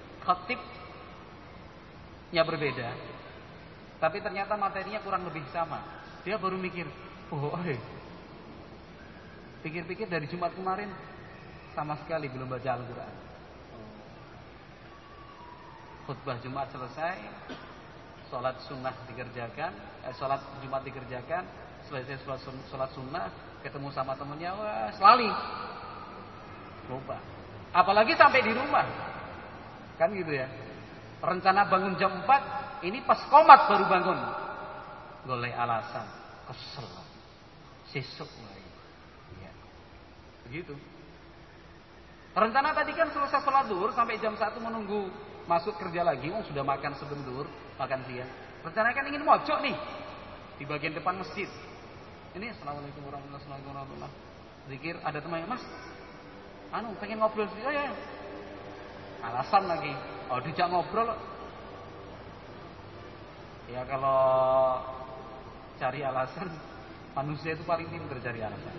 khatibnya berbeda, tapi ternyata materinya kurang lebih sama. Dia baru mikir, oh, eh, pikir-pikir dari Jumat kemarin sama sekali belum baca Al-Quran. Khutbah Jumat selesai, sholat sunnah dikerjakan, eh, sholat Jumat dikerjakan, selesai sholat, sholat sunnah, ketemu sama temennya, wah, selali, lupa. Apalagi sampai di rumah, kan gitu ya. Rencana bangun jam empat, ini pas komat baru bangun, golek alasan, kesel, sesuk lagi, ya. Begitu. Rencana tadi kan selesai sholat zuhur sampai jam satu menunggu masuk kerja lagi, oh sudah makan sebelum zuhur, makan siang. Rencana kan ingin mojok nih di bagian depan masjid. Ini assalamualaikum warahmatullahi wabarakatuh. Zikir, ada temannya, Mas, anu pengen ngobrol sih, oh ya. Alasan lagi, oh dijak ngobrol. Ya kalau cari alasan, manusia itu paling pintar cari alasan.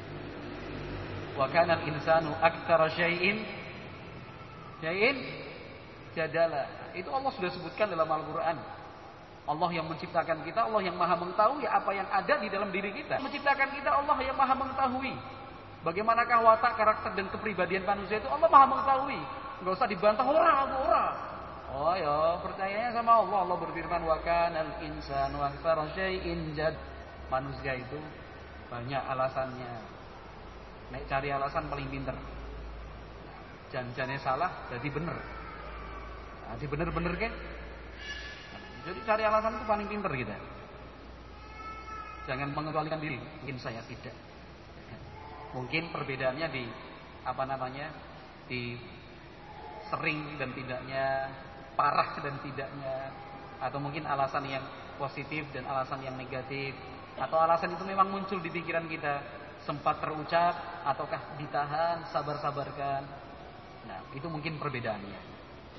Wa kana al-insanu aktsara syai'in syai'in jadala. Itu Allah sudah sebutkan dalam Al-Qur'an. Allah yang menciptakan kita, Allah yang Maha mengetahui apa yang ada di dalam diri kita. Menciptakan kita, Allah yang Maha mengetahui bagaimanakah watak, karakter dan kepribadian manusia itu, Allah Maha mengetahui. Enggak usah dibantah, ora ora. Oh ya, percayanya sama Allah. Allah berfirman, wa kanal insanu aktsara syai'in jad. Manusia itu banyak alasannya. Nek cari alasan paling pinter. Janjane salah jadi bener. Nah, bener-bener kan? Jadi cari alasan itu paling pinter kita. Jangan mengecualikan diri. Mungkin saya tidak. Mungkin perbedaannya di apa namanya, di sering dan tidaknya, parah dan tidaknya, atau mungkin alasan yang positif dan alasan yang negatif, atau alasan itu memang muncul di pikiran kita, sempat terucap ataukah ditahan, sabar-sabarkan. Nah, itu mungkin perbedaannya.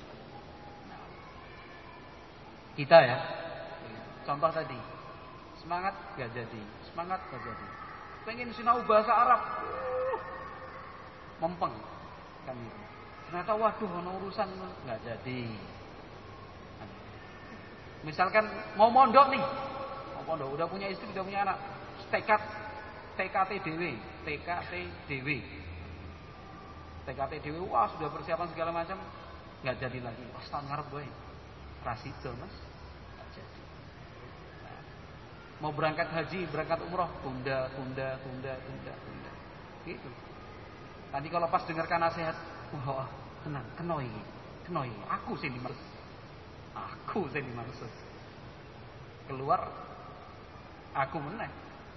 Kita ya, contoh tadi, semangat gak jadi, semangat gak jadi, pengen sinau bahasa Arab, uh, mempeng, kan itu. Ternyata waduh, ono urusan gak jadi. Misalkan mau mondok nih, mau mondok, udah punya istri, udah punya anak, tekad, T K T D W, T K T D W, T K T D W, wah sudah persiapan segala macam, gak jadi lagi. Wah, setahun ngarep gue, rasido mas. Mau berangkat haji, berangkat umroh, tunda, tunda, tunda, tunda, tunda. Gitu. Nanti kalau pas dengarkan nasihat, wah, tenang, kenoi, kenoi, aku sih dimaksud, aku sih dimaksud. Keluar, aku menang.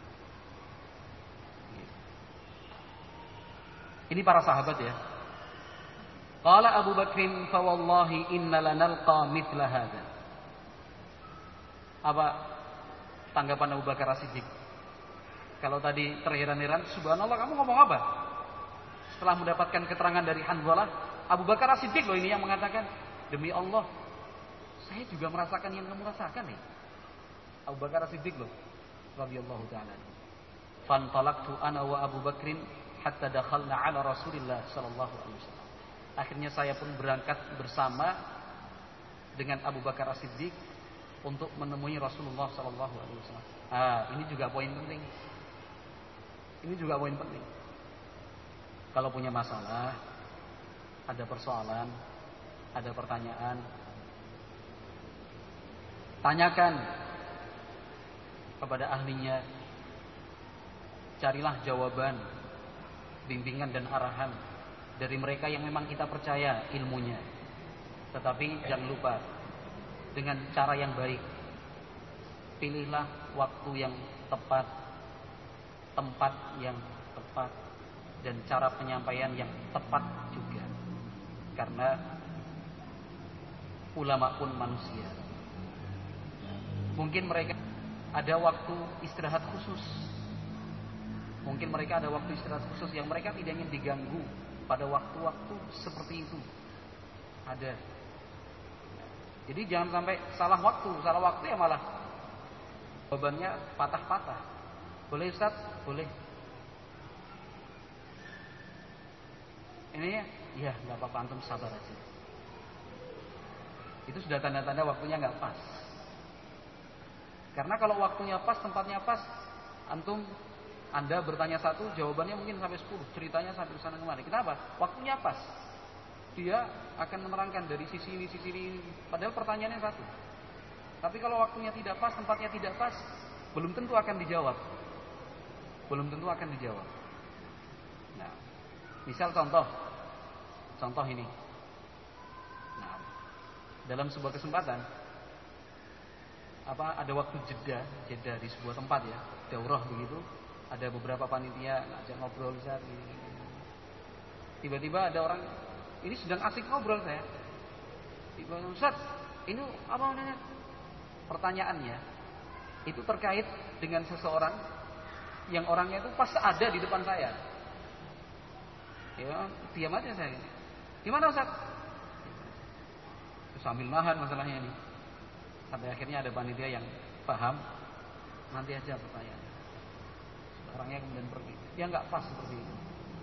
Gitu. Ini para sahabat ya. Qala Abu Bakrin, fa wallahi inna lanalqa mithla hadza. Apa tanggapan Abu Bakar As-Siddiq? Kalau tadi terheran-heran, subhanallah kamu ngomong apa? Setelah mendapatkan keterangan dari Hanzalah, Abu Bakar As-Siddiq loh ini yang mengatakan, demi Allah, saya juga merasakan yang kamu rasakan nih. Abu Bakar As-Siddiq loh, radhiyallahu ta'ala. Fantalaqtu ana wa Abu Bakrin hatta dakhalna ala Rasulillah sallallahu alaihi wasallam. Akhirnya saya pun berangkat bersama dengan Abu Bakar As-Siddiq untuk menemui Rasulullah sallallahu alaihi wasallam. Ah, ini juga poin penting. Ini juga poin penting. Kalau punya masalah, ada persoalan, ada pertanyaan, tanyakan kepada ahlinya. Carilah jawaban, bimbingan dan arahan dari mereka yang memang kita percaya ilmunya. Tetapi jangan lupa, dengan cara yang baik. Pilihlah waktu yang tepat, tempat yang tepat, dan cara penyampaian yang tepat juga. Karena ulama pun manusia. Mungkin mereka ada waktu istirahat khusus. Mungkin mereka ada waktu istirahat khusus yang mereka tidak ingin diganggu pada waktu-waktu seperti itu. Ada. Jadi jangan sampai salah waktu, salah waktu ya malah jawabannya patah-patah. Boleh Ustaz? Boleh. Ini ya, ya nggak apa-apa, antum sabar aja. Itu sudah tanda-tanda waktunya nggak pas. Karena kalau waktunya pas, tempatnya pas, antum Anda bertanya satu, jawabannya mungkin sampai sepuluh, ceritanya sampai sana kemari. Kenapa? Waktunya pas. Dia akan menerangkan dari sisi ini, sisi ini, padahal pertanyaannya satu. Tapi kalau waktunya tidak pas, tempatnya tidak pas, belum tentu akan dijawab. Belum tentu akan dijawab. Nah, misal contoh, contoh ini. Nah, dalam sebuah kesempatan, apa ada waktu jeda, jeda di sebuah tempat ya, daurah begitu, ada beberapa panitia ngajak ngobrol, Ustaz. Tiba-tiba ada orang, ini sedang asik ngobrol saya. Tiba-tiba, Ustaz, ini apa namanya? Pertanyaannya itu terkait dengan seseorang yang orangnya itu pas ada di depan saya. Ya, diam aja saya. Gimana Ustaz? Sambil nahan masalahnya ini. Sampai akhirnya ada panitia yang paham, nanti aja pertanyaannya. Orangnya kemudian pergi. Dia nggak pas seperti itu.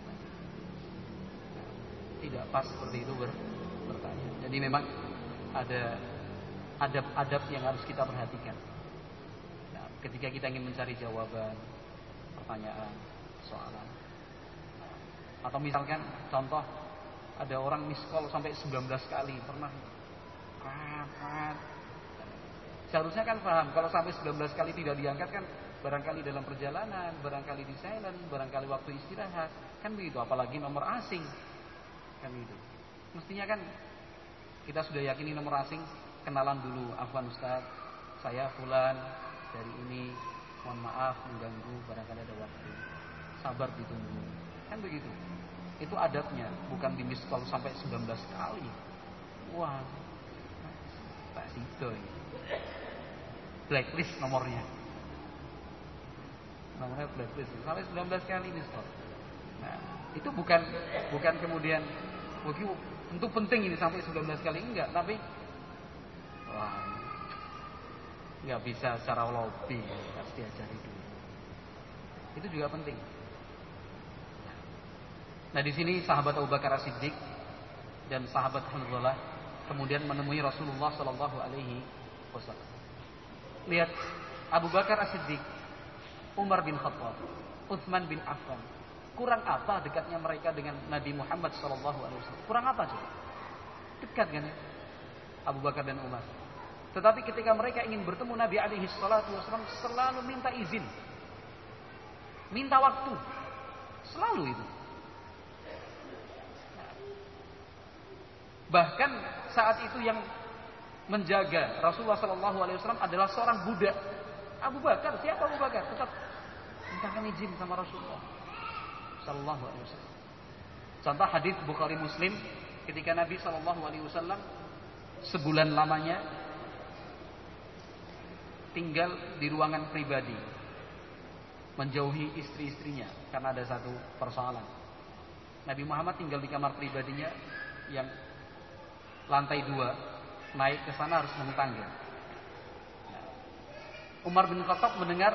Tidak pas seperti itu ber, bertanya. Jadi memang ada adab-adab yang harus kita perhatikan. Nah, ketika kita ingin mencari jawaban pertanyaan, soalan. Nah, atau misalkan contoh ada orang miss call sampai sembilan belas kali pernah. Rat, seharusnya kan paham kalau sampai sembilan belas kali tidak diangkat kan barangkali dalam perjalanan, barangkali di silent, barangkali waktu istirahat, kan begitu. Apalagi nomor asing. Kan itu. Mestinya kan Kita sudah yakini nomor asing, kenalan dulu. Afwan Ustaz, saya fulan dari ini, mohon maaf mengganggu, barangkali ada waktu, sabar ditunggu. Kan begitu. Itu adabnya, bukan di miss call sampai sembilan belas kali. Wah, tak sido ini. Blacklist nomornya. Nomornya blacklist sampai sembilan belas kali miss call. Nah, itu bukan bukan kemudian begitu tentu penting ini sampai sembilan belas kali, enggak, tapi wah, enggak bisa secara lobby, harus diajari dulu. Itu juga penting. Nah, di sini sahabat Abu Bakar As-Siddiq dan sahabat Hanzalah kemudian menemui Rasulullah Shallallahu Alaihi Wasallam. Lihat, Abu Bakar As-Siddiq, Umar bin Khattab, Utsman bin Affan, kurang apa dekatnya mereka dengan Nabi Muhammad Shallallahu Alaihi Wasallam? Kurang apa sih? Dekat kan ya? Abu Bakar dan Umar. Tetapi ketika mereka ingin bertemu Nabi Alaihi Wasallam, selalu minta izin, minta waktu, selalu itu. Bahkan saat itu yang menjaga Rasulullah Shallallahu Alaihi Wasallam adalah seorang budak. Abu Bakar, siapa Abu Bakar? Tetap mintakan izin sama Rasulullah Shallallahu Alaihi Wasallam. Contoh hadis Bukhari Muslim, ketika Nabi Shallallahu Alaihi Wasallam sebulan lamanya tinggal di ruangan pribadi, menjauhi istri-istrinya karena ada satu persoalan. Nabi Muhammad tinggal di kamar pribadinya yang lantai dua, naik ke sana harus naik tangga. Umar bin Khattab mendengar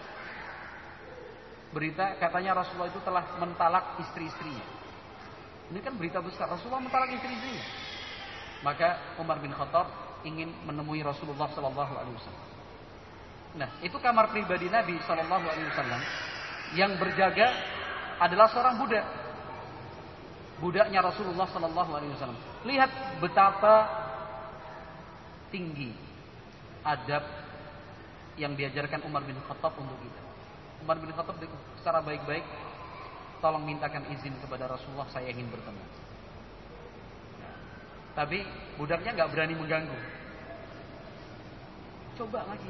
berita katanya Rasulullah itu telah mentalak istri-istrinya. Ini kan berita besar, Rasulullah mentalak istri-istrinya. Maka Umar bin Khattab ingin menemui Rasulullah Sallallahu Alaihi Wasallam. Nah, itu kamar pribadi Nabi Sallallahu Alaihi Wasallam. Yang berjaga adalah seorang budak, budaknya Rasulullah Sallallahu Alaihi Wasallam. Lihat betapa tinggi adab yang diajarkan Umar bin Khattab untuk kita. Umar bin Khattab secara baik-baik, tolong mintakan izin kepada Rasulullah, saya ingin bertemu. Nah, tapi budaknya nggak berani mengganggu. Coba lagi,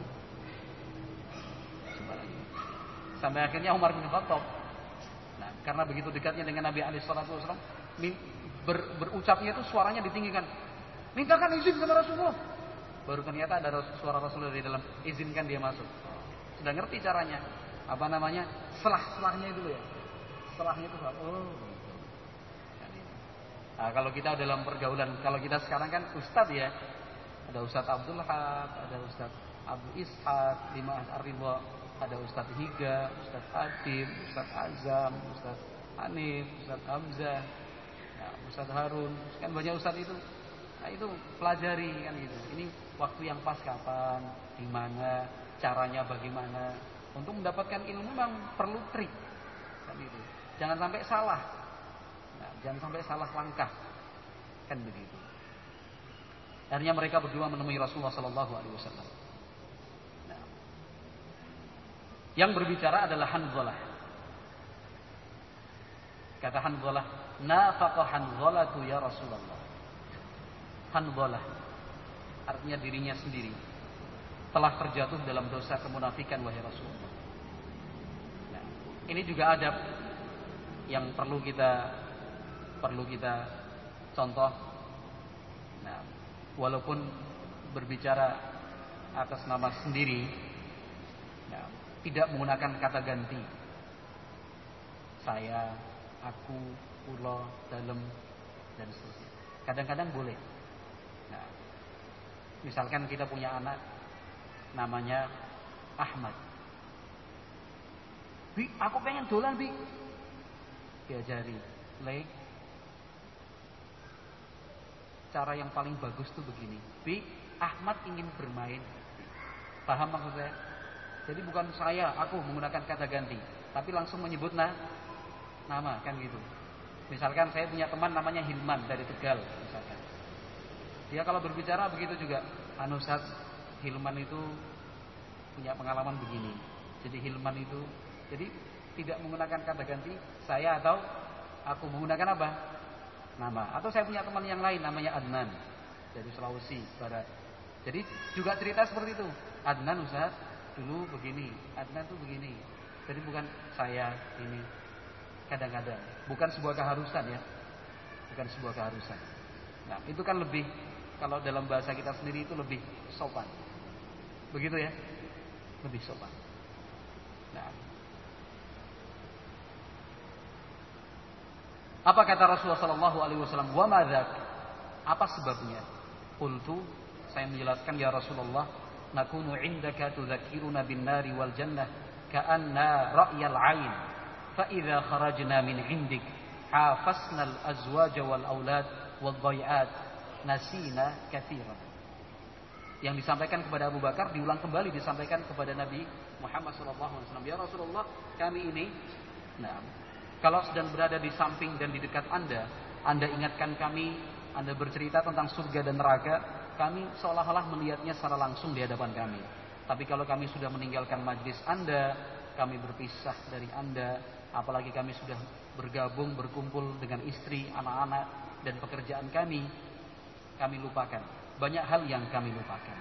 coba lagi, sampai akhirnya Umar bin Khattab, nah, karena begitu dekatnya dengan Nabi Alaihi Wasallam, ber, berucapnya itu suaranya ditinggikan, mintakan izin kepada Rasulullah. Baru ternyata ada suara Rasulullah di dalam, izinkan dia masuk. Sudah ngerti caranya, apa namanya, selah-selahnya itu ya, selahnya itu oh. Nah, kalau kita dalam pergaulan, kalau kita sekarang kan Ustadz ya, ada Ustadz Abdul Had, ada Ustadz Abu Ishaq, Dimas Ar-Ridha, ada Ustadz Higa, Ustadz Adib, Ustadz Azam, Ustadz Hanif, Ustadz Hamzah, ya, Ustadz Harun, kan banyak Ustadz itu. Nah, itu pelajari kan gitu. Ini waktu yang pas kapan, di mana, caranya bagaimana. Untuk mendapatkan ilmu memang perlu trik kan gitu. Jangan sampai salah. Nah, jangan sampai salah langkah. Kan begitu. Akhirnya mereka berdua menemui Rasulullah sallallahu alaihi wasallam. Nah, yang berbicara adalah Hanzalah. Kata Hanzalah, "Nafaqa Hanzalatu ya Rasulullah." Hanzalah artinya dirinya sendiri telah terjatuh dalam dosa kemunafikan wahai Rasulullah. Nah, ini juga adab yang perlu kita perlu kita contoh. Nah, walaupun berbicara atas nama sendiri, nah, tidak menggunakan kata ganti. Saya, aku, kula, dalem, dan seterusnya. Kadang-kadang boleh. Nah, misalkan kita punya anak namanya Ahmad. Bi, aku pengen dolan, Bi. Diajari, Le, cara yang paling bagus tuh begini. Bi, Ahmad ingin bermain. Paham maksud saya? Jadi bukan saya, aku menggunakan kata ganti, tapi langsung menyebut nah, nama, kan gitu. Misalkan saya punya teman namanya Hilman dari Tegal, misalkan. Dia kalau berbicara begitu juga, anu Ustaz, Hilman itu punya pengalaman begini. Jadi Hilman itu, jadi tidak menggunakan kata ganti saya atau aku, menggunakan apa? Nama. Atau saya punya teman yang lain namanya Adnan. dari Sulawesi Barat. Jadi juga cerita seperti itu. Adnan Ustaz dulu begini, Adnan tuh begini. Jadi bukan saya ini kadang-kadang, bukan sebuah keharusan ya. Bukan sebuah keharusan. Nah, itu kan lebih, kalau dalam bahasa kita sendiri itu lebih sopan. Begitu ya? Lebih sopan. Nah, apa kata Rasulullah sallallahu alaihi wasallam? Wa madzak? Apa sebabnya? Qultu, saya menjelaskan, ya Rasulullah, nakunu indaka tudzakiruna bin nari wal jannah ka'anna ra'yal 'ain. Fa idza kharajna min 'indik hafasna al azwaj wal aulad wal dhai'at nasina katsiran. Yang disampaikan kepada Abu Bakar diulang kembali disampaikan kepada Nabi Muhammad sallallahu alaihi wasallam. Ya Rasulullah, kami ini, nah, kalau sedang berada di samping dan di dekat Anda, Anda ingatkan kami, Anda bercerita tentang surga dan neraka, kami seolah-olah melihatnya secara langsung di hadapan kami. Tapi kalau kami sudah meninggalkan majlis Anda, kami berpisah dari Anda, apalagi kami sudah bergabung, berkumpul dengan istri, anak-anak, dan pekerjaan kami, kami lupakan. Banyak hal yang kami lupakan.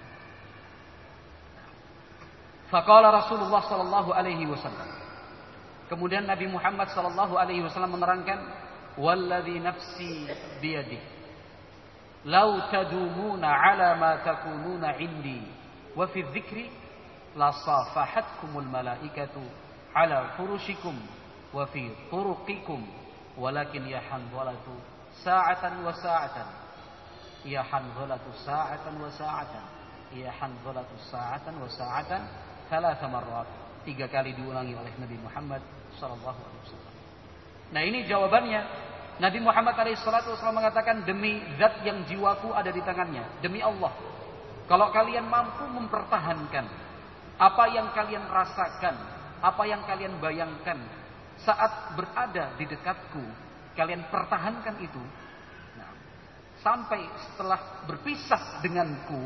Faqala Rasulullah sallallahu alaihi wasallam. Kemudian Nabi Muhammad sallallahu alaihi wasallam menerangkan, "Walladzi nafsi biyadihi, law tadumuna ala ma takununa indi, wa fi dzikri la safahatkumul malaikatu ala furushikum wa fi turuqikum, walakin ya hanzalatu sa'atan wa sa'atan, ya hanzalatu sa'atan wa sa'atan, ya hanzalatu sa'atan wa sa'atan." Thalatha marrat, tiga kali diulangi oleh Nabi Muhammad sallallahu alaihi wasallam. Nah, ini jawabannya. Nabi Muhammad alaihi salatu wasallam mengatakan, demi zat yang jiwaku ada di tangannya, demi Allah, kalau kalian mampu mempertahankan apa yang kalian rasakan, apa yang kalian bayangkan saat berada di dekatku, kalian pertahankan itu, nah, sampai setelah berpisah denganku,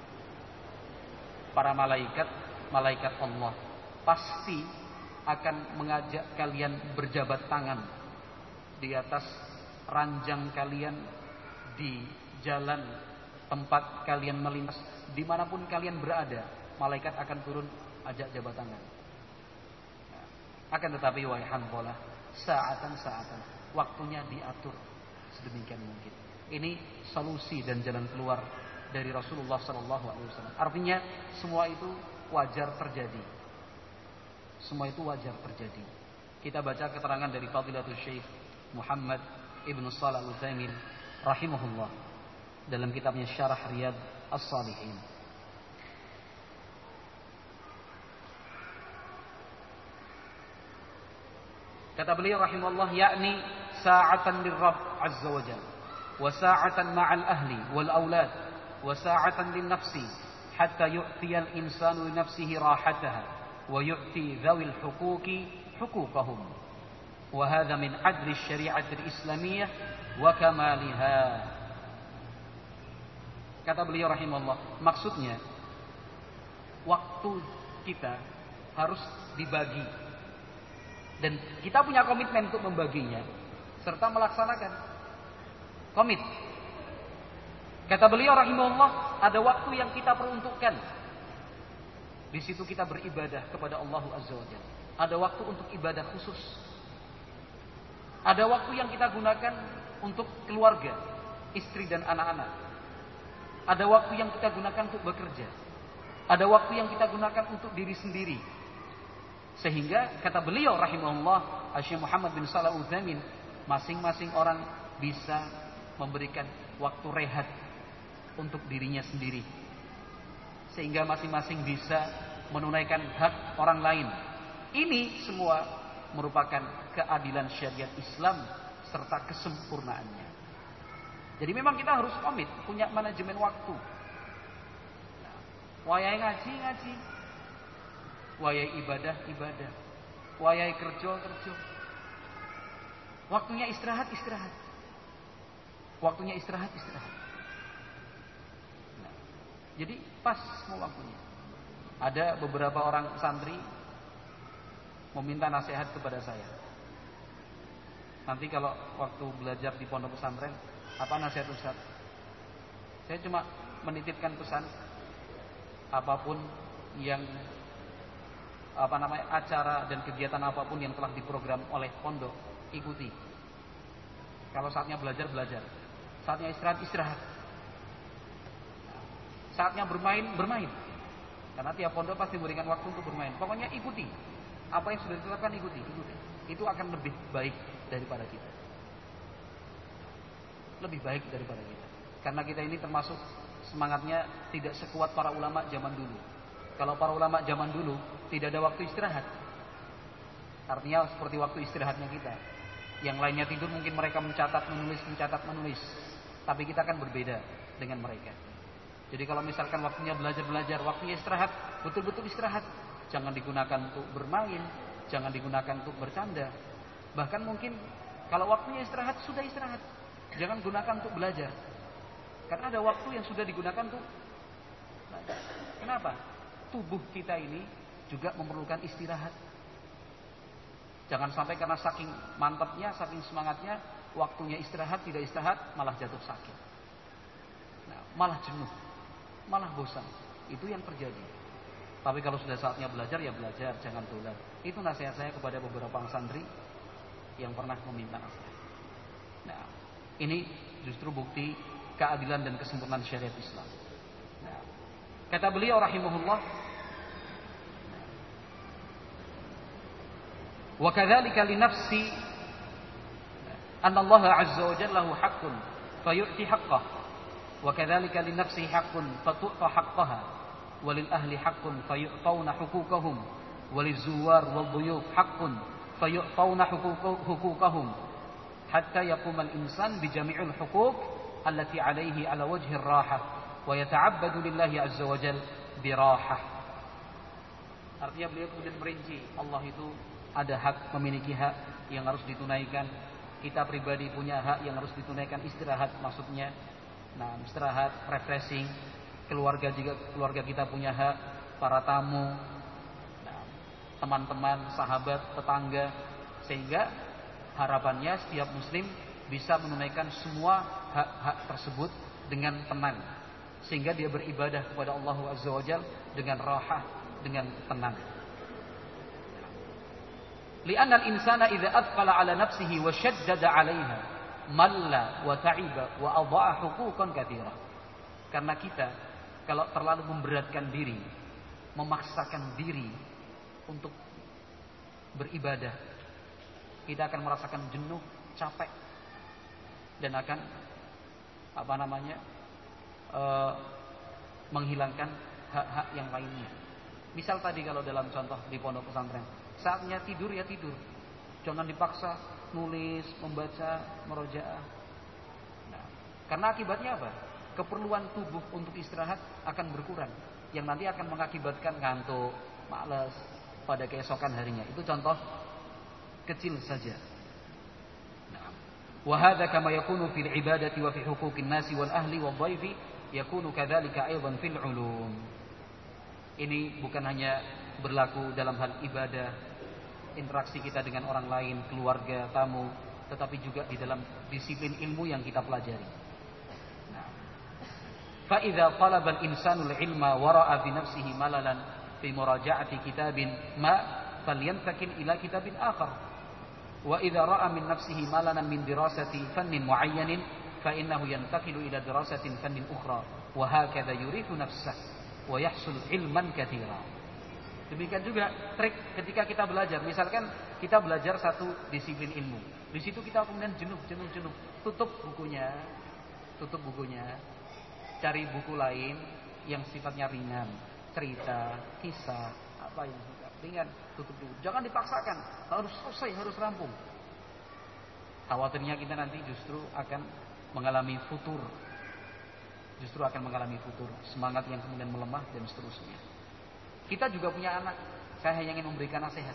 para malaikat malaikat Allah pasti akan mengajak kalian berjabat tangan di atas ranjang kalian, di jalan tempat kalian melintas, dimanapun kalian berada, malaikat akan turun ajak jabat tangan. Nah, akan tetapi wahai Hanzalah, saatan saatan, waktunya diatur sedemikian mungkin. Ini solusi dan jalan keluar dari Rasulullah sallallahu alaihi wasallam. Artinya semua itu wajar terjadi. Semua itu wajar terjadi. Kita baca keterangan dari Fadilatul Syekh Muhammad Ibnu Shalih Al-Utsaimin rahimahullah dalam kitabnya Syarah Riyadh As-Shalihin. Kata beliau rahimahullah, yakni sa'atan lirrabb azza wa jalla, wa sa'atan ma'al ahli wal aulad, wa sa'atan lin nafsi hatta yu'tiyal insanu li nafsihi rahataha wa yu'ti dhawil huquqi huquqahum, wa hadha min adli syari'ati al-islamiyyah wa kamaliha. Kata beliau rahimahullah, maksudnya waktu kita harus dibagi dan kita punya komitmen untuk membaginya serta melaksanakan. Komit. Kata beliau rahimahullah, ada waktu yang kita peruntukkan. Di situ kita beribadah kepada Allah Azza wa Jalla. Ada waktu untuk ibadah khusus. Ada waktu yang kita gunakan untuk keluarga, istri dan anak-anak. Ada waktu yang kita gunakan untuk bekerja. Ada waktu yang kita gunakan untuk diri sendiri. Sehingga kata beliau rahimahullah, Syekh Muhammad bin Shalih Al-Utsaimin, masing-masing orang bisa memberikan waktu rehat untuk dirinya sendiri, sehingga masing-masing bisa menunaikan hak orang lain. Ini semua merupakan keadilan syariat Islam serta kesempurnaannya. Jadi memang kita harus komit, punya manajemen waktu. Nah, wayai ngaji ngaji, wayai ibadah ibadah, wayai kerja kerja. Waktunya istirahat istirahat, waktunya istirahat istirahat. Jadi pas semua waktunya. Ada beberapa orang santri meminta nasihat kepada saya. Nanti kalau waktu belajar di pondok pesantren, apa nasihat Ustaz? Saya cuma menitipkan pesan, apapun yang apa namanya acara dan kegiatan apapun yang telah diprogram oleh pondok, ikuti. Kalau saatnya belajar, belajar. Saatnya istirahat, istirahat. Saatnya bermain, bermain. Karena tiap pondok pasti memberikan waktu untuk bermain. Pokoknya ikuti. Apa yang sudah ditetapkan, ikuti, ikuti. Itu akan lebih baik daripada kita. Lebih baik daripada kita. Karena kita ini termasuk semangatnya tidak sekuat para ulama zaman dulu. Kalau para ulama zaman dulu tidak ada waktu istirahat. Artinya seperti waktu istirahatnya kita. Yang lainnya tidur mungkin mereka mencatat, menulis, mencatat, menulis. Tapi kita kan berbeda dengan mereka. Jadi kalau misalkan waktunya belajar-belajar, waktunya istirahat, betul-betul istirahat. Jangan digunakan untuk bermain, jangan digunakan untuk bercanda. Bahkan mungkin kalau waktunya istirahat, sudah istirahat. Jangan gunakan untuk belajar. Karena ada waktu yang sudah digunakan untuk belajar. Kenapa? Tubuh kita ini juga memerlukan istirahat. Jangan sampai karena saking mantapnya, saking semangatnya, waktunya istirahat, tidak istirahat, malah jatuh sakit. Nah, malah jenuh, malah bosan. Itu yang terjadi. Tapi kalau sudah saatnya belajar, ya belajar, jangan tular. Itu nasihat saya kepada beberapa santri yang pernah meminta nasihat. Nah, ini justru bukti keadilan dan kesempurnaan syariat Islam. Nah, kata beliau rahimahullah, wa kadzalika li nafsi anna Allah azza wa jalla lahu haqqun fayu'ti haqqah wa kadzalika li nafsi haqqun fatu'ta haqqaha wa lil ahli haqqun fayu'tawna huquqahum wa lizuwar wal dhuyuf haqqun fayu'tawna huquqahum hatta yaquma al-insan bi jami'il huquq allati 'alayhi 'ala wajhi ar-rahah wa yata'abbadu lillahi azza wa jalla bi rahah. Artinya beliau kemudian merinci, Allah itu ada hak, memiliki hak yang harus ditunaikan. Kita pribadi punya hak yang harus ditunaikan, istirahat maksudnya. Nah, istirahat, refreshing. Keluarga juga, keluarga kita punya hak, para tamu, nah, teman-teman, sahabat, tetangga. Sehingga harapannya setiap muslim bisa menunaikan semua hak-hak tersebut dengan tenang. Sehingga dia beribadah kepada Allah Azza wa Jalla dengan rahah, dengan tenang. Li'anna al-insana idza athqala 'ala nafsihi wa shaddada 'alaiha malla wa ta'iba wa adha'a huquqan katsira. Karena kita kalau terlalu memberatkan diri, memaksakan diri untuk beribadah, kita akan merasakan jenuh, capek, dan akan apa namanya e, menghilangkan hak-hak yang lainnya. Misal tadi kalau dalam contoh di pondok pesantren, saatnya tidur ya tidur, jangan dipaksa nulis, membaca, merojaah. Nah, karena akibatnya apa? Keperluan tubuh untuk istirahat akan berkurang, yang nanti akan mengakibatkan ngantuk, malas pada keesokan harinya. Itu contoh kecil saja. Nah, wa hadza kama yakunu fil ibadati wa fi huquqin nasi wal ahli wal dhaifi yakunu kadzalika aidan fil ulum. Ini bukan hanya berlaku dalam hal ibadah, interaksi kita dengan orang lain, keluarga, tamu, tetapi juga di dalam disiplin ilmu yang kita pelajari. Nah, fa idza talaba al-insanu al-ilma wa ra'a bi nafsihi malalan fi muraja'ati kitabin ma falyantakil ila kitabin akhar. Wa idza ra'a min nafsihi malalan min dirasati fannin mu'ayyanin fa innahu yantakilu ila dirasatin fannin ukhra wa hakadha yurithu nafsahu wa yahsul ilman katsira. Demikian juga trik ketika kita belajar. Misalkan kita belajar satu disiplin ilmu, di situ kita kemudian jenuh, jenuh, jenuh. Tutup bukunya, tutup bukunya. Cari buku lain yang sifatnya ringan, cerita, kisah, apa yang suka ringan. Tutup dulu. Jangan dipaksakan. Harus selesai, harus rampung. Khawatirnya kita nanti justru akan mengalami futur. Justru akan mengalami futur, semangat yang kemudian melemah dan seterusnya. Kita juga punya anak. Saya hanya ingin memberikan nasihat.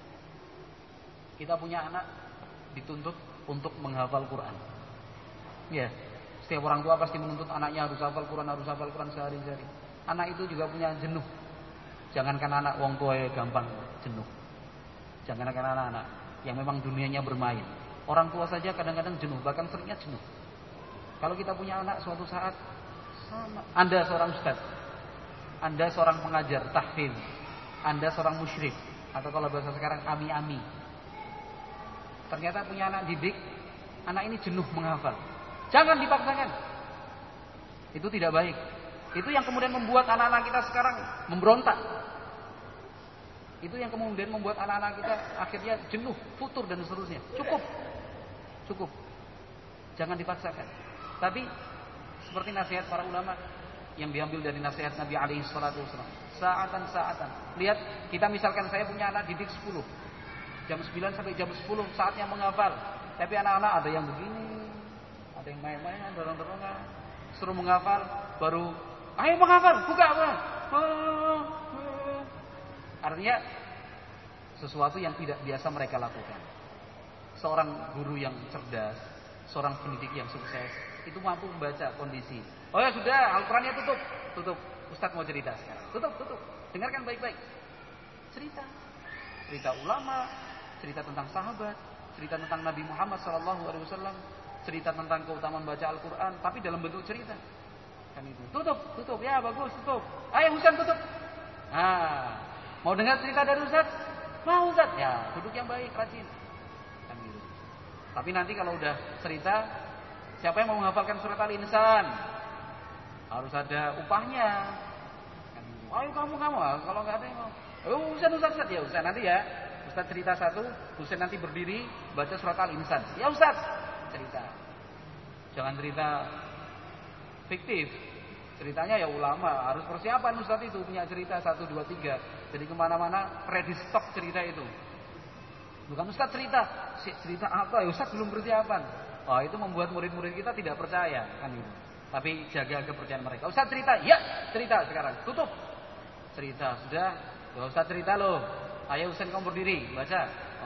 Kita punya anak dituntut untuk menghafal Quran. Ya, setiap orang tua pasti menuntut anaknya harus hafal Quran, harus hafal Quran sehari-hari. Anak itu juga punya jenuh. Jangankan anak wong tua gampang jenuh. Jangankan anak-anak yang memang dunianya bermain. Orang tua saja kadang-kadang jenuh, bahkan seringnya jenuh. Kalau kita punya anak suatu saat Sama. Anda seorang ustaz, Anda seorang pengajar tahfidz, Anda seorang musyrik, atau kalau bahasa sekarang ami-ami. Ternyata punya anak didik, anak ini jenuh menghafal. Jangan dipaksakan. Itu tidak baik. Itu yang kemudian membuat anak-anak kita sekarang memberontak. Itu yang kemudian membuat anak-anak kita akhirnya jenuh, futur dan seterusnya. Cukup. Cukup. Jangan dipaksakan. Tapi seperti nasihat para ulama yang diambil dari nasihat Nabi alaihi salatu wasallam. Saatan-saatan. Lihat, kita misalkan saya punya anak didik sepuluh. Jam sembilan sampai jam sepuluh saatnya menghafal. Tapi anak-anak ada yang begini, ada yang main-main, dorong-dorongan, suruh menghafal, baru ayo menghafal, buka apa? Artinya sesuatu yang tidak biasa mereka lakukan. Seorang guru yang cerdas, seorang pendidik yang sukses, itu mampu membaca kondisi. Oh ya sudah, Al-Qurannya tutup, tutup. Ustadz mau cerita sekarang. Tutup, tutup. Dengarkan baik-baik. Cerita, cerita ulama, cerita tentang sahabat, cerita tentang Nabi Muhammad shallallahu alaihi wasallam, cerita tentang keutamaan baca Al-Quran, tapi dalam bentuk cerita. Kan itu. Tutup, tutup. Ya bagus, tutup. Ayo Ustaz tutup. Ah, mau dengar cerita dari Ustaz? Mau Ustaz? Ya, duduk yang baik, rajin. Kan gitu. Tapi nanti kalau udah cerita, siapa yang mau menghafalkan surat Al-Insan? Harus ada upahnya. Kan gitu. Ayo kamu kamu, kalau nggak ada yang mau. Oh Ustaz, Ustaz, Ustaz. Ya Ustaz nanti ya. Ustaz cerita satu, Ustaz nanti berdiri baca surat Al-Insan. Ya Ustaz, cerita. Jangan cerita fiktif. Ceritanya ya ulama, harus persiapan Ustaz itu punya cerita satu dua tiga. Jadi kemana-mana ready stock cerita itu. Bukan Ustaz cerita, cerita apa? Ya Ustaz belum persiapan. Oh itu membuat murid-murid kita tidak percaya kan itu. Tapi jaga kepercayaan mereka. Ustaz cerita, ya cerita sekarang. Tutup. Cerita sudah. Gak Ustaz cerita loh. Ayo Ustaz kamu berdiri, baca.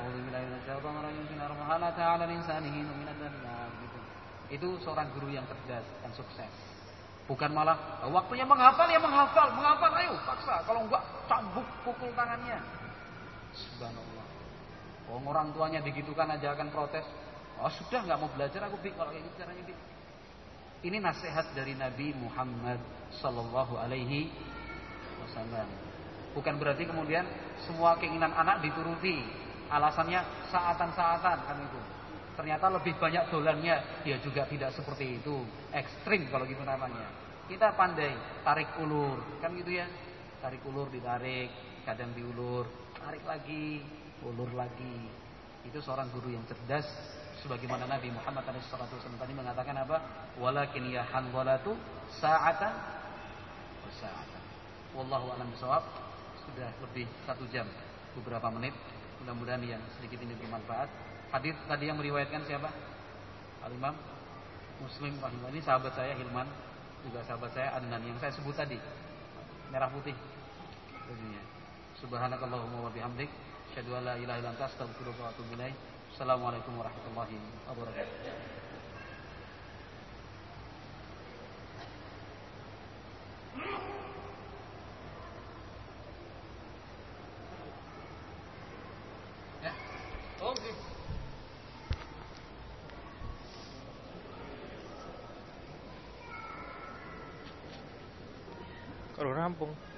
Itu seorang guru yang cerdas dan sukses. Bukan malah waktunya menghafal ya menghafal, menghafal ayo paksa. Kalau enggak cambuk pukul tangannya. Subhanallah. Oh, orang tuanya digitukan aja akan protes. Oh sudah nggak mau belajar aku Bi kalau kayak gitu caranya Bi. Ini nasihat dari Nabi Muhammad sallallahu alaihi wasallam. Bukan berarti kemudian semua keinginan anak dituruti. Alasannya saatan-saatan kan itu. Ternyata lebih banyak dolarnya. Ya juga tidak seperti itu. Ekstrim kalau gitu namanya. Kita pandai tarik ulur. Kan gitu ya. Tarik ulur ditarik. Kadang diulur. Tarik lagi. Ulur lagi. Itu seorang guru yang cerdas. Sebagaimana Nabi Muhammad shallallahu alaihi wasallam tadi mengatakan apa? Walakin ya hanzalatu sa'atan wa sa'atan. Wallahu a'lam bishawab. Sudah lebih satu jam. Beberapa menit. Mudah-mudahan yang sedikit ini bermanfaat. Hadis tadi yang meriwayatkan siapa? Al-Imam Muslim rahimahullah. Ini sahabat saya Hilman, juga sahabat saya Adnan yang saya sebut tadi. Merah putih bajunya. Subhanakallahumma wa bihamdik, asyhadu an la ilaha illa anta, astaghfiruka wa atubu ilaik. Assalamualaikum warahmatullahi wabarakatuh. Ya. Oke. Kalau rampung